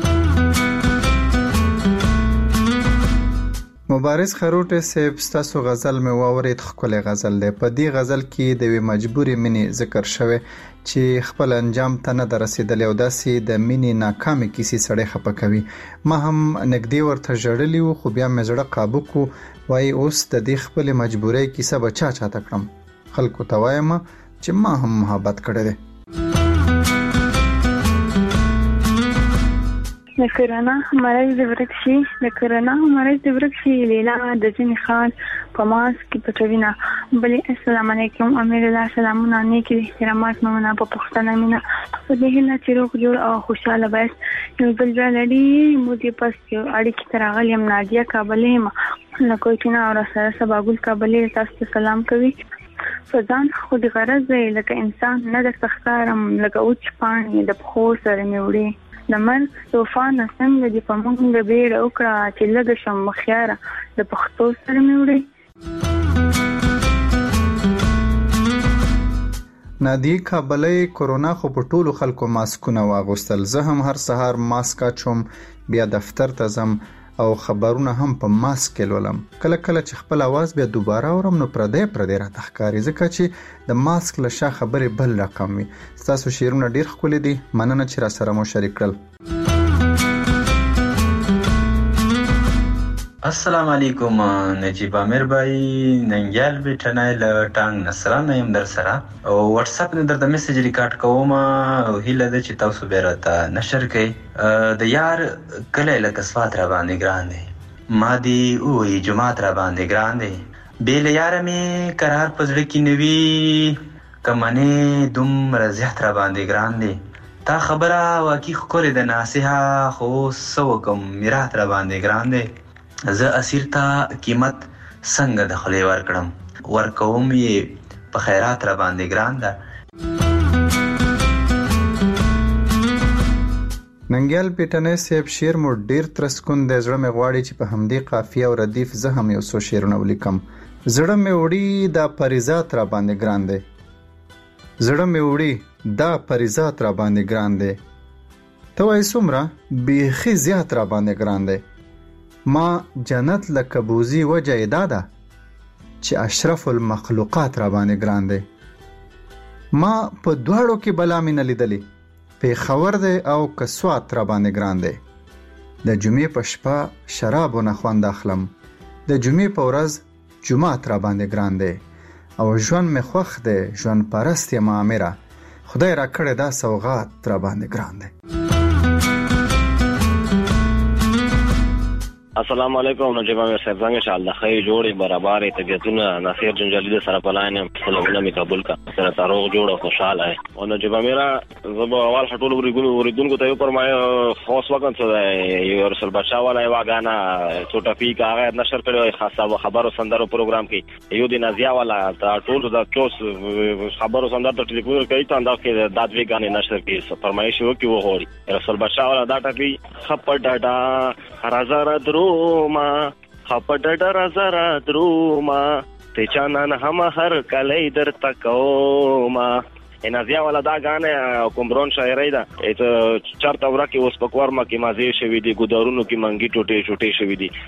مبارز خروټې صاحب، ستاسو غزل مې واورېد، ښکلی غزل دی. په دې غزل کې د یوې مجبورې مینې ذکر شوی چې خپل انجام ته نه ده رسېدلی او داسې د مینې ناکامې کیسې سړی خفه کوي. ما هم نږدې ورته ژړلي وو خو بیا مې زړه قابو کو، وایي اوس د دې خپلې مجبورۍ کیسه به چا چاته کړم. خلکو ته وایم چې ما هم محبت کړی دی. د کرونا مرض د ورک شي، د کرونا مرض د ورک شي، لیلا د ځینې خان په ماسک کې پټوینه. بلې السلام علیکم امیر الله، سلامونه نیکې احترامات ممنه په پښتنه مینه په دې هیله چې روغ جوړ او خوشحاله بایست. یو بل بیا لري مودې پس یو اړیکې ته راغلی یم، نادیه کابلي یم له کوټینه او راسره سباګل کابلي تاسو ته سلام کوي. فزان خو د غرض دی لکه انسان نه درته ښکارم، لکه اوچ پاڼې د پښو سره مې وړې. د مرګ طوفان څنګه دې په موږ بیړه وکړه چې لږه شم مخیاره د پښتو سره مې وړې. نادیه کابلۍ، کرونا خو په ټولو خلکو ماسکونه واغوستل. زه هم هر سهار ماسک اچوم، بیا دفتر ته ځم او خبرونه هم په ماسک کې لولم. کله کله چې خپل اواز بیا دوباره اورم نو پردی پردی راته ښکاري، ځکه چې د ماسک له شا خبرې بل رقم وي. ستاسو شعرونه ډېر ښکلي دي، مننه چې راسره مو شریک کړل. السلام علیکم نجیب عامر بای، ننګیال بیٹنای له ټانګ نصرانه یم در سره او واتس اپ نه درته میسج ریکارډ کوم او هیله ده چې تاسو به راته نشر کړئ. د یار کله لکه سوات را باندې ګران دی، ما دی وې جمعات را باندې ګران دی، بیل یار می قرار پزړه کې نوي کمنه دومره زیات را باندې ګران دی. تا خبره واقعي خوري د ناسیه خو سو کوم میرات را باندې ګران دی. زه اسیر ته قیمت څنګه د خلی ورکړم، ورکوم یې په خیرات را باندې ګران ده. ننګیال پیټنې صاحب، شعر مو ډیر ترسکون دی، زړه مې غواړي چې په همدې قافیه او ردیف زه هم یو څو شعرونه ولیکم. زړه مې وړي دا پریزات را باندې ګران دی، زړه مې وړي دا پریزات را باندې ګران دی. ته وایې څومره بیخي زیات را باندې ګران دی. ما جنت لکه بوزي وجه دا ده چې اشرف المخلوقات را باندې ګران دی. ما په دواړو کې بلا مینه لیدلې. پیښور دی او کسوات را باندې ګران دی. د جمعې په شپه شرابونه خوند اخلم، د جمعې په ورځ جمعات را باندې ګران دی او ژوند مې خوښ دی، ژوند پرست یم امره، خدای را کړی دا سوغات را باندې ګران دی. السلام علیکم. نجیب امیر صاحب څنګه چې الله خیر جوړې برابرې طبیعتونه ناصر جنجالي د سره پلاین سلامونه می قبول کا سره تاروغ جوړ او خوشاله ہے. او نجیب امیر زب اول خټول ورګونکو ته یو پرمای خاص وکړ چې یو رسول بچا والا یو غانا څوټه پی کاغه نشر کړو خاصه خبرو سندرو پروګرام کې یو دین ازیا والا ټول د کوس خبرو سندرو ټلیفون کوي ته انداز کې دادوی غانې نشر کې فرمایش وکي و هوري رسول بچا والا دا ټپی خپړ ډاډا هزار درو ما خپټ ډر زرا دروما ته چانن هم هر کلی در تکوما ان ازیا ولا دا غانه کومبرون شاعری دا ایت چرته ورکی اوس پکورما کې مازی شوی دی ګدارونو کې منګی ټوټه ټوټه شوی دی.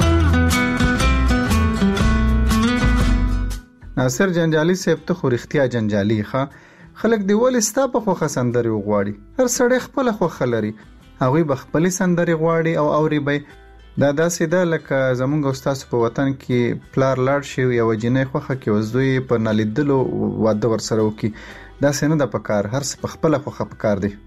ناصر جنجالي صاحب ته خو رښتیا جنجالي ښه خلک دی ول ستا په خوخه سندري غواړي، هر سړی خپل خوخه لري، هغه به خپل سندري غواړي او اوري به دا داسې ده لکه زمونږ استاد په وطن کې پلار لاړ شي یو جنې خوخه کې وزوی په نالیدلو واده ور سره وکي، داسې نه ده پکار، هر څه په خپل خوخه پکار دی.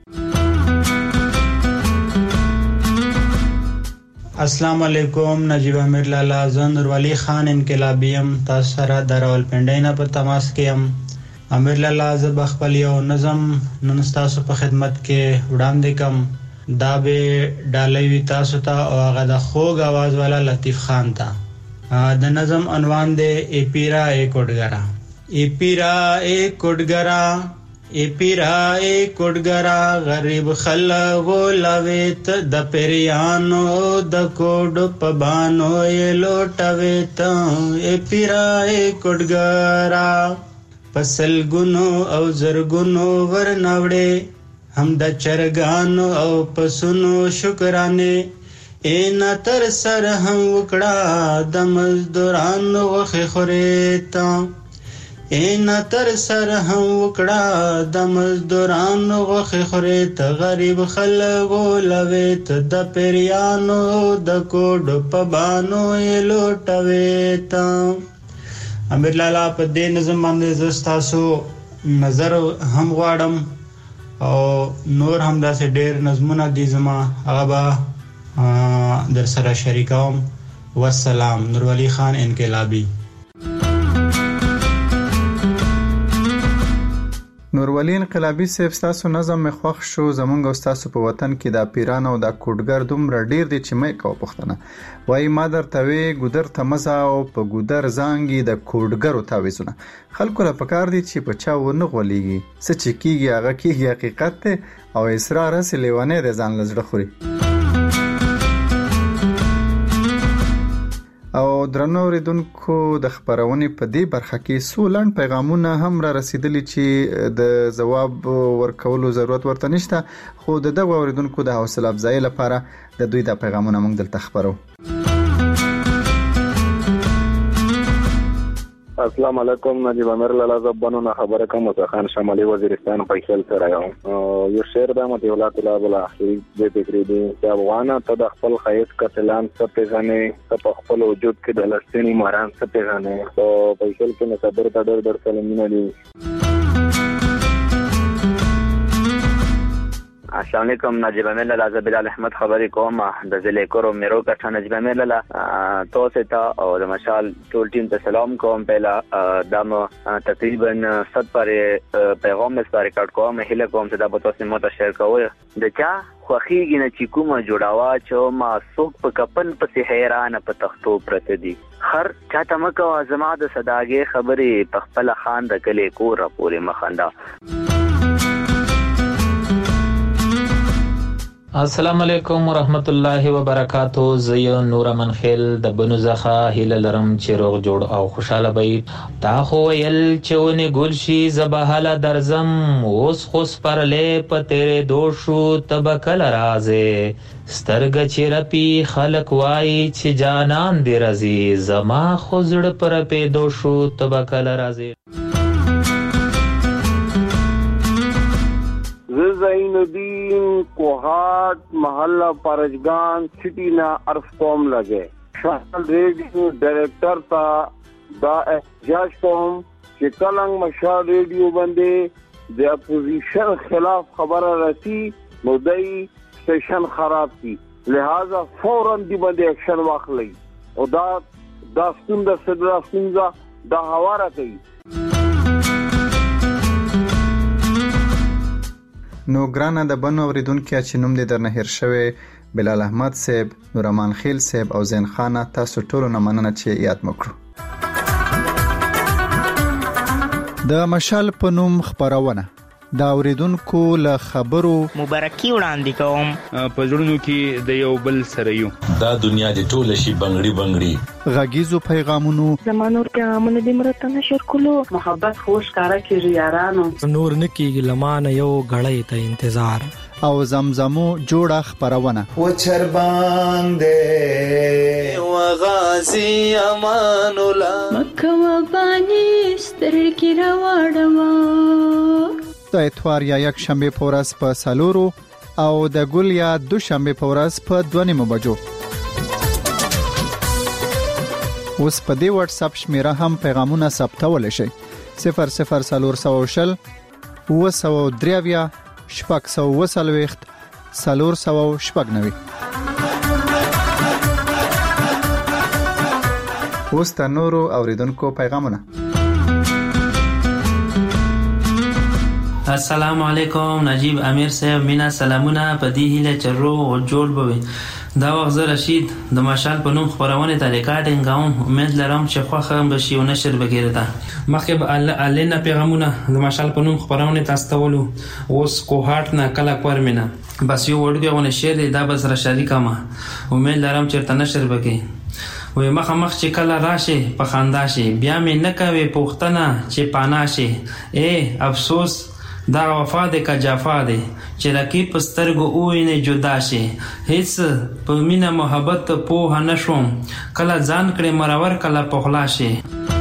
السلام علیکم. نجیب امیر لالا زن نوروالی خان انقلابیم تاسو سره د راولپنډۍ نه په تماس کې یم. امیر لالا زه بخپل یو نظم نن تاسو په خدمت کې وړاندې کوم. دا به ډالوي تاسو ته او هغه د خوږ आवाज والا لطیف خان ته. د نظم عنوان دی ای پیرا ای کوډګرا. ای پیرا ای کوډګرا ای پیرا ای کوډګرا غریب خلغو لويت د پیریانو د کوډ په بانو یې لوټويت. ای پیرا ای کوډګرا پسل ګونو او زرګونو ورنوړې هم د چرګانو او پسونو شکرانه این تر سر هم وکړه د مزدورانو وخه خوريتا. این تر سر هم وکړه د مزدورانو وخه خوريتا. غریب خلکو لويت د پیریانو د کوډ په بانو یې لوټويتا. امیر لالا په دې نظم باندې زستاسو نظر هم غواړم او نور هم داسې ډېر نظمونه دي زما هغه به در سره شریکوم. والسلام. نوروالی خان انقلابی. نوروالی انقلابی صاحب ستاسو نظم مې خوښ شو. زمونږ او ستاسو په وطن کې دا پیران او دا کوډګر دومره ډیر دي چې مې کو پښتنه وای ما درته وی ګودر ته مزه او په ګودر زانګي د کوډګرو تعویزونه خلکو را پکار دي چې په چا ونه غولېږي څه چې کیږي هغه کیږي حقیقت ته او اصرار سره لیوانه د ځان لزړه خوري. او درنو اوریدونکو د خبرونې په دې برخه کې سولن پیغامونه هم را رسیدلي چې د جواب ورکولو ضرورت ورته نشته، خو د دغه اوریدونکو د حوصله افزایی لپاره د دوی د پیغامونه موږ دلته خبرو. السلام علیکم. نجیب امیر لالا زبانو نه خبره کوم څه خان شمالي وزیرستان فیصل سره یم. یو شعر د مت ولات الله بلا دې فکرې دي چې افغان ته د خپل خیت قتلان څه پیژنې په خپل وجود کې د لستنی ماران څه پیژنې. او فیصل کې نه صبر ته ډېر ډېر سلامونه دي. السلام علیکم. نجیب امیر لالا زه بلال احمد خبرې کوم د ضلع کورو میرو کټه. نجیب امیر لالا تاسو ته او د مشال ټول ټیم ته سلام کوم. پهلا دم تقریبا صد پر پیغام مې سره ریکارډ کوم. هله کوم چې دا به تاسو مو ته شیر کوئ. د چا خوخیږي نه چې کومه جوړاوا چې ما څوک په کپن پسې حیران په تختو پرته دي. هر چاته مکو زما د صداګې خبرې په خپل خان د کلی کور پورې مخنده. السلام علیکم ورحمت الله وبرکاتہ. زه نور من خیل د بنو زخه هله لرم چې روغ جوړ او خوشاله وي. تا خو ویل چې ونه ګل شي زبهاله درزم اوس خوس پرلې په تیرې دوشو تبکل رازه سترګ چیرپی خلق وای چې جانان دی رزي زما خزړ پر په دوشو تبکل رازه. زین الدین کوهات محله پرجگان سٹی نا عرف قوم لگے شاہل ریڈیو ڈائریکٹر تا دا احتجاج قوم کہ کلنگ مشال ریڈیو بندے د اپوزیشن خلاف خبر رسی مدعی سٹیشن خراب کی لہذا فوراً دی بندے ایکشن واخلی او دا دا ستونزه صدرا ستونزه دا حواره کوي. نو ګرانه د بنو اوریدونکو چې نوم دې درنه هیر شوی بلال احمد صاحب، نورمان خیل صاحب او زین خان، تاسو ټول نه مننه چې یاد مکړو. د مشال په نوم خبرونه دا اوریدونکو له خبرو مبارکي وړاندې کوم. په زړونو کې د یو بل سره یو دا دنیا د ټول شي بنگړي بنگړي غږیزو پیغامونو زمانور پیغامونه د مرته نشر کولو محبت خوش کارا کې یارانو نور نکي لمانه یو غړې ته انتظار او زمزمو جوړه خبرونه و چر باندې و غازی امان الله مکه و بانی سترګې راوړم د اتوار یا یک شنبه په ورځ په سالورو او د ګل یا دو شنبه په ورځ په دوه نیمو بجو. اوس په دې واتس اپ شمیره هم پیغامونه ثبتول شي صفر صفر سالور سوشل و سو دریویا شپږ سو وسلويخت سالور سو شپږ نوي. اوس د نورو اوریدونکو پیغامونه. السلام علیکم نجیب امیر صاحب، مینا سلامونه په دې هیله چې روغ او جوړ بوي. دا وخت زه رشید د مشال په نوم خبرونه ته ریکارډینګ کوم. امید لرم چې خوښه بشي او نشر بګیرته. مخکې به الینا پیغامونه د مشال په نوم خبرونه تاسو ته ولو. اوس کوهات نه کله کورمنه بس یو ورګونه شعر دی دا بس را شریکه ما. امید لرم چې تر نشر بګی. وې مخه مخ چې کله راشه په خندا شي بیا مې نه کوي پوښتنه چې پانا شي. اے افسوس دا وفا دې کا جفا دې چې رقیب پسترګو اوینه جدا شي. هیڅ په مینا محبت په نشوم کله ځان کړي مرور کله پخلا شي.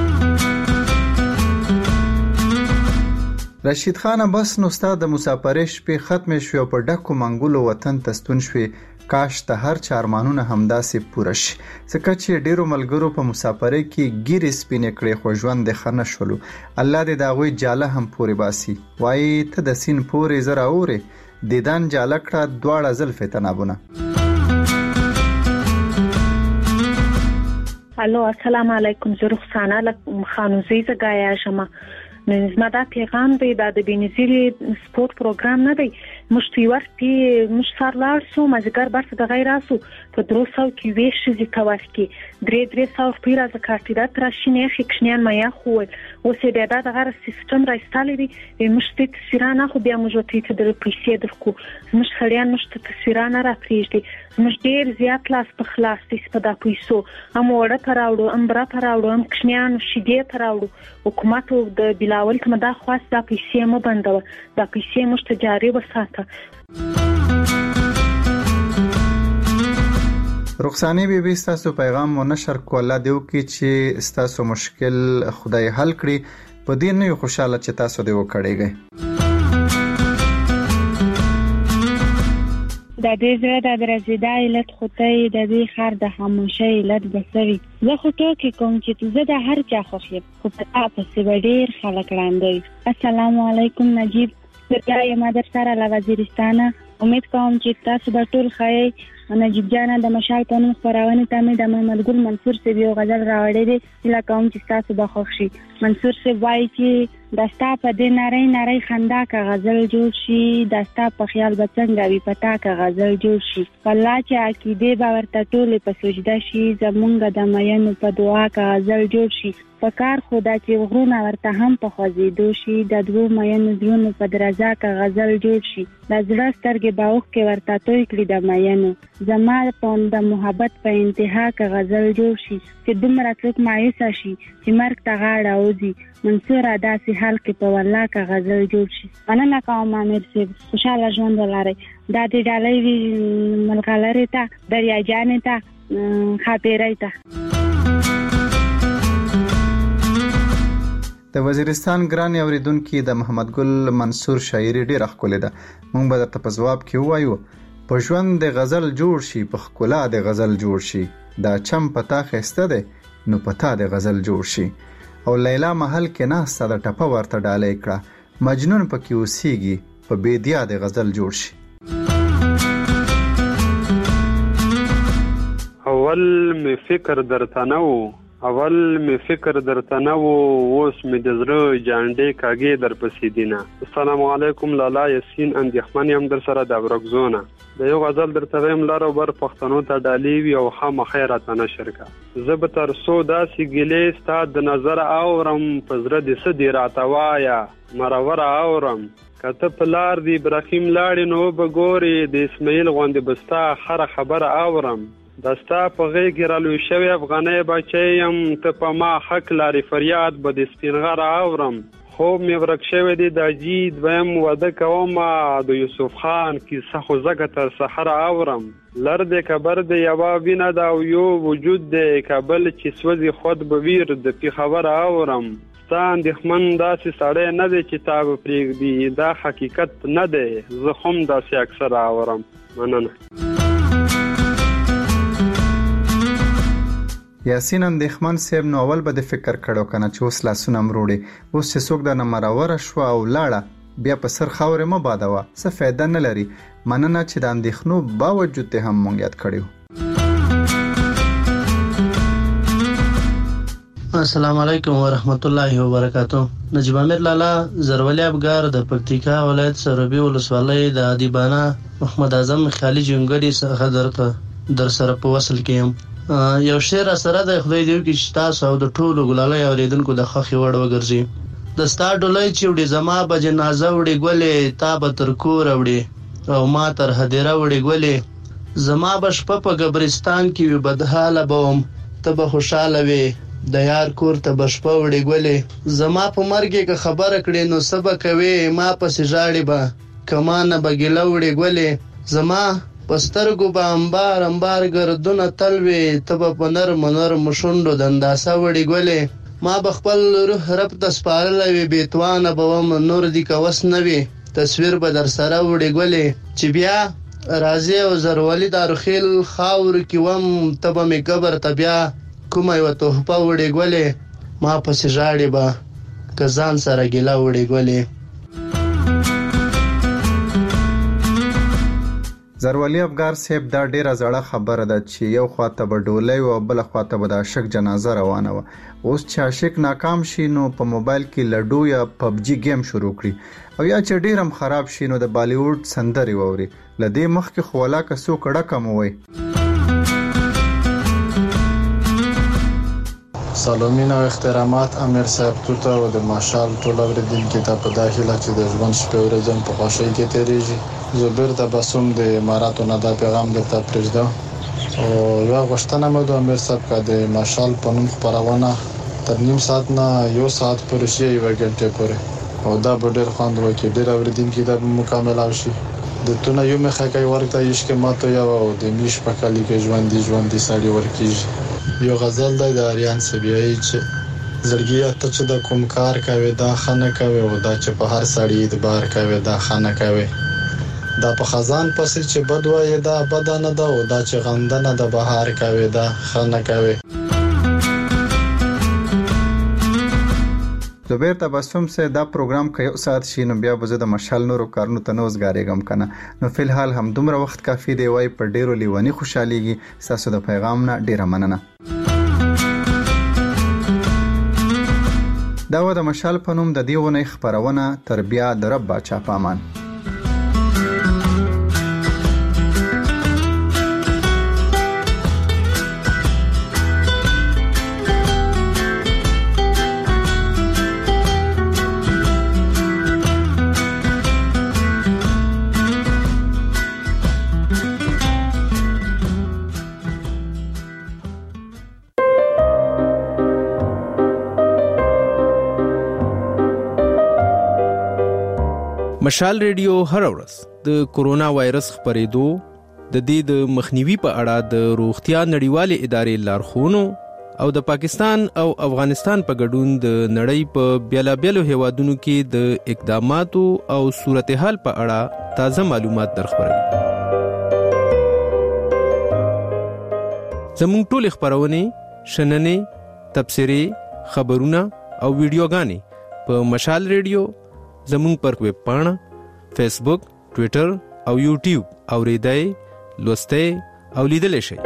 رشید خان بس نو استاد د مسافرش په ختم شو په ډکو منګولو وطن تستون شوي. کاش ته هر چارمانونه همداسې پوره شي ځکه چې ډیرو ملګرو په مسافرۍ کې ګیرې سپینې کړې خو ژوند د خنه شولو. الله دې د هغوی جاله هم پورې باسي. وایي ته د سین پورې زه راورې دیدن جاله کړه دواړه زلفې تنابونه. الو السلام علیکم، زه رخسانه خانوزی زګایا شمه. نن زما دا پیغام دی دا د بینظیر سپورت پروګرام نه دی. موږ تی وخت پی موږ سر لاړ سو مازیګر برته د غیر اسو په درو سو کې وې شې کواس کې درې درې سو پیرا ز کارتیدات راشینې خښنیان میا خو اوس دې دا د غیر سیستم راستالې دی. موږ ته تصویرانه خو بیا موږ ته د پیسې درکو موږ خړیان موږ ته تصویرانه را پریږدي. موږ ډیر زیات لاس په خلاص دي په دا پیسو هم وړه تراوړو هم برا تراوړو هم خښنیان شیدې تراوړو. حکومت د بلاول ته مدا خاص دا پیسې مو بندو دا پیسې موږ ته جاري وساته. رخصانی بی بی ستاسو پیغام و نشر کو الله دیو کی چې ستاسو مشکل خدای حل کړي. په دې نه خوشاله چې تاسو دی وکړئ. د دې زړه د درزیدا علت خوتای د دې خر د خاموشۍ علت بسوي. زه خو ټوکې کوم چې زه د هر چا خوښ یم خو په تاسو به ډېر خلک راندي. السلام علیکم نجیب، زه یم در سره له وزیرستانه. امید کوم چې تاسو به ټول ښه. نجیب جان د مشال په نوم خبرونه ته مې د محمد ګل منصور صاحب یو غزل راوړی دی. هیله کوم چې تاسو به خوښ شي. منصور صاحب وایي چې دستا په دې نری نری خندا کا غزل جوړ شي، دستا په خیال به څنګه وي پتا کا غزل جوړ شي. الله چې عقیده به ورته ټولې په سجده شي، زمونږ د مینو په دعا کا غزل جوړ شي. فکر خدا چې غرونه ورته هم په خوځېدو شي، د دوو مینو زړونو په درزا کا غزل جوړ شي. د زړه سترګې به اوښکې ورته توی کړي د مینو، زما په د محبت په انتها کا غزل جوړ شي. چې دومره څوک مایوسه شي چې مرګ ته غاړه وځي، منصور داسې حال کې په والله کا غزل جوړ شي. مننه کوم امیر صاحب، خوشاله ژوند ولرئ. دا دې ډالۍ وي ملغلرې ته، دریاجانې ته، خاپیرۍ ته. د وزیرستان ګران اوریدونکو د محمد ګل منصور شاعري ډیره ښکلې ده. موږ به درته په ځواب کې وایو په ژوند د غزل جوړ شي، په ښکلا د غزل جوړ شي، دا چم پتا خسته ده نو پتا د غزل جوړ شي. او لیلا محل کې ناسته د ټپه ورته ډالۍ کړه، مجنون پکې اوسېږي په بیدیا د غزل جوړ شي. اول می فکر درته نه و، اول می فکر درته نه و، اوس می د زړه جانډې کاږې در پسې دینه. السلام علیکم لالا یاسین اندېښمن یم در سره د ورکزونه. د یو غزل درته وایم لر او بر پښتنو ته ډالۍ وي او خامخا یې راته نشر کړه. زه به تر څو داسې ګیلې ستا د نظر اورم، په زړه دې څه دې راته وایه مرور اورم. که ته په لار د ابراهیم لاړې نو به ګورې د اسماعیل غوندې به ستا هره خبره اورم. دا ستا په غېږ کې رالوی شوی افغانی بچی یم، ته په ما حق لارې فریاد به د سپین غر اورم. خوب مې ورک شوی دی د اجي دویم واده کومه، د یوسف خان کیسه خو ځکه تر سحره اورم. لر دی که بر دی یوه وینه ده او یو وجود دی، که بل چې سوځي خود به ویر د پېښور اورم. ستا اندېښمن داسې سړی نه دی چې تا به پرېږدي، دا حقیقت نه دی، زه هم داسې اکثر اورم. مننه. یاسین اندېښمن صاحب نو اول به د فکر کړو کنه چې اوس لاسونه مروړي، اوس چې څوک د نمروره شو او لاړه بیا په سر خاورې مه بادوه، څه فایده نه لري. مننه چې د اندېښنو باوجود دې هم مونږ یاد کړي. السلام علیکم ورحمت الله وبرکاتہ. نجیب امیر لالا زرولی افګار د پکتیکا ولایت سروبي ولسوالۍ د ادیبانه محمد اعظم خیالي جونګړي څخه درته در سره په وصل کې یم. یو شعر سره د خدای دیو کې چې تاسو او د ټولو ګلالۍ اوریدونکو د خوښې وړ وګرځي. د ستا ډولۍ چې وړي زما به جنازه وړي ګلې، تا به تر کوره وړي او ما تر هدیره وړي ګلې. زما به شپه په قبرستان کې وي بدحاله به وم، ته به خوشحاله وې د یار کور ته به شپه وړي ګلې. زما په مرګ کې که خبره کړې نو څه به کوې، ما پسې ژاړې به که ما نه به ګیله وړي ګلې. زما پسترګو به انبار انبار ګردونه تلوي، ته به په نرمو نرمو شونډو د انداسه وړي ګلې. ما به خپل روح رب ته سپارلی وي، بېتوانه به وم نور دي که وس نه وي، تصویر به در سره وړي ګلې. چې بیا راځې او زرولي داروخیل خاورو کې وم، ته به مې قبر ته بیا کومه یوه تحفه وړي ګلې. ما پسې ژاړې به که ځان سره ګیله وړي ګلې. زرولی افګار صاحب دا ډیره زړه خبره ده چې یو خواته به ډولۍ او بل خواته به د عاشق جنازه روانه وه. اوس چې عاشق ناکام شي نو په موبایل کې لډو یا پبجي گیم شروع کړي، او یا چې ډیر هم خراب شي نو د بالیوډ سندرې واوري. له دې مخکې خو ولاکه څوک ډکه مو وی. سلامین او احترامات امیر صاحب تو ته او د ماشال ټول اوریدونکو ته په داخله چې د ژوند شپې ورځې په خوښۍ کې تیریږي. زه بیرته بسوم د اماراتو نه دا پیغام درته پرېږدم. او یو غوښتنه مې د امیر صاحب کا د ماشال په نوم خپرونه تر نیم ساعت نه یو ساعت پورې شي، یوه ګنټې پورې، او دا به ډېر خوند وکړي، ډېر اوریدونکي دا به مکمل شي. د تونه یو مخه کوي ورته عشق ماته یو، او د میش په کلی کې ژوندي ژوندي سړی ورکیږي. یو غزل دی د اریان سبیایي چې زړګیه ته چې د کوم کار کوي دا خنه کوي، او دا چې په هر سړی اعتبار کوي دا خنه کوي. دا په خزان پسې چې بد وایي دا بد نه ده، او دا چې غندنه د بهار کوي دا خنه کوي. زبیر تبسم سے دا پروګرام که یو ساعت شي نو بیا به زه د مشال نورو کارونو ته نه وزګارېږم کنه. نو فی الحال هم دومره وخت کافي دی. وای په ډیرو لیونی خوشحالېږي. ستاسو د پیغام نه ډیره مننه. دا و د مشال په نوم د دې اونۍ خپرونه. تر بیا د رب باچا په امان. مشال ریډیو هر ورځ د کورونا وایرس خپرېدو د دې د مخنیوي په اړه د روغتیا نړیوالې ادارې لارښوونو او د پاکستان او افغانستان په ګډون د نړۍ په بیلابیلو هیوادونو کې د اقداماتو او صورتحال په اړه تازه معلومات درخبروي. زموږ ټول خبرونه، شننې، تبصرې، خبرونه او ویډیوګانې په مشال ریډیو، زموږ پر ویب پاڼه، فیسبوک، ټوئیټر او یوټیوب اوریدای، لوستای او لیدلای شئ.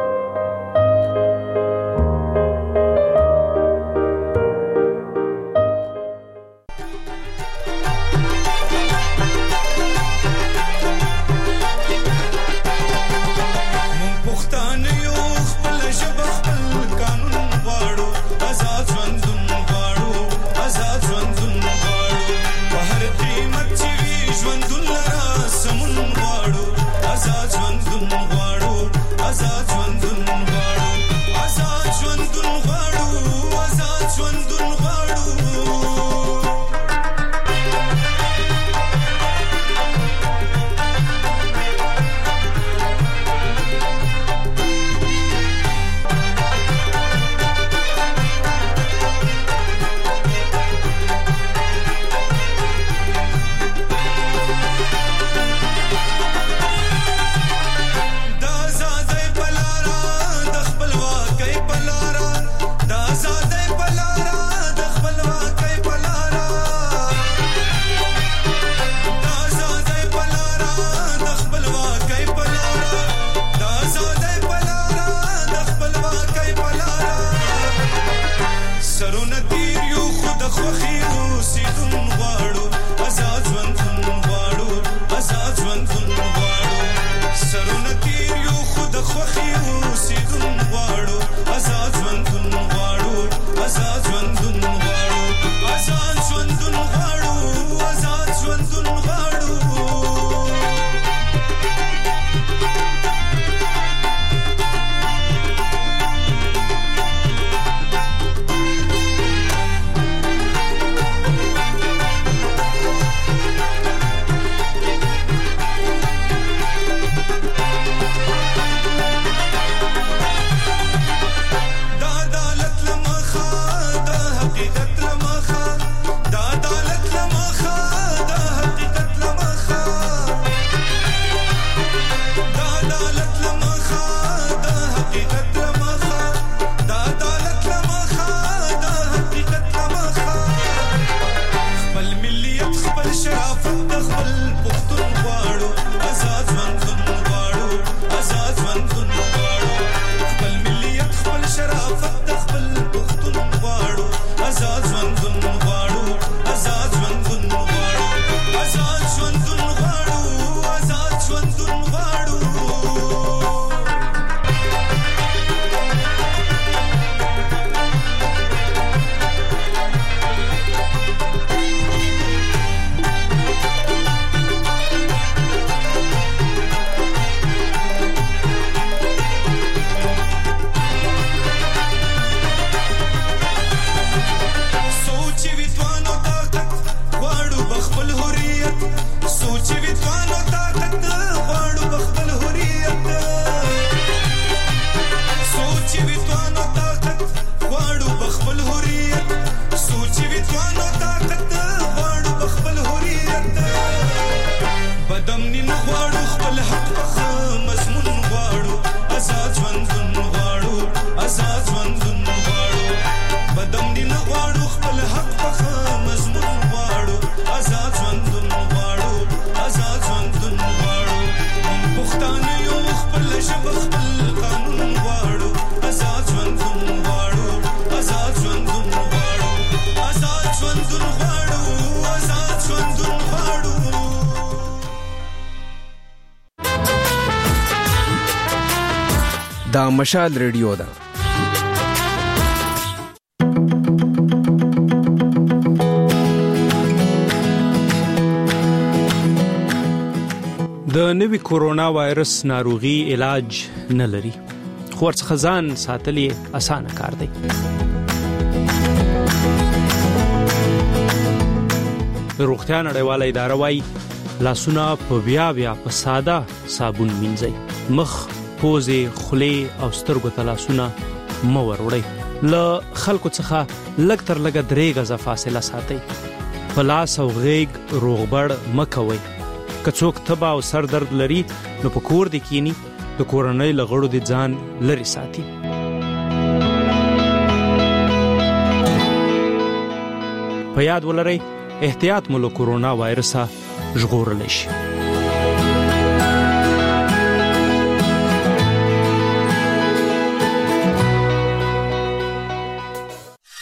دا مشال ریډیو ده. د نوي کورونا وایرس ناروغي علاج نه لري، خو ورڅخه ځان ساتل یې اسانه کار دی. روغتیا نړیواله اداره وايي لاسونه په بیا بیا په ساده صابون مینځئ. مخ، پوزې، خولې او سترګو ته لاسونه مه ور وړئ. له خلکو څخه لږ تر لږه درې غزه فاصله ساتئ. په لاس او غیږ روغبړ مه کوئ. که څوک تبه او سر درد لري نو په کور دې کینی، د کورنۍ له غړو دې ځان لرې ساتي. په یاد ولرئ احتیاط مو له کورونا وایرسه ژغورلی شي.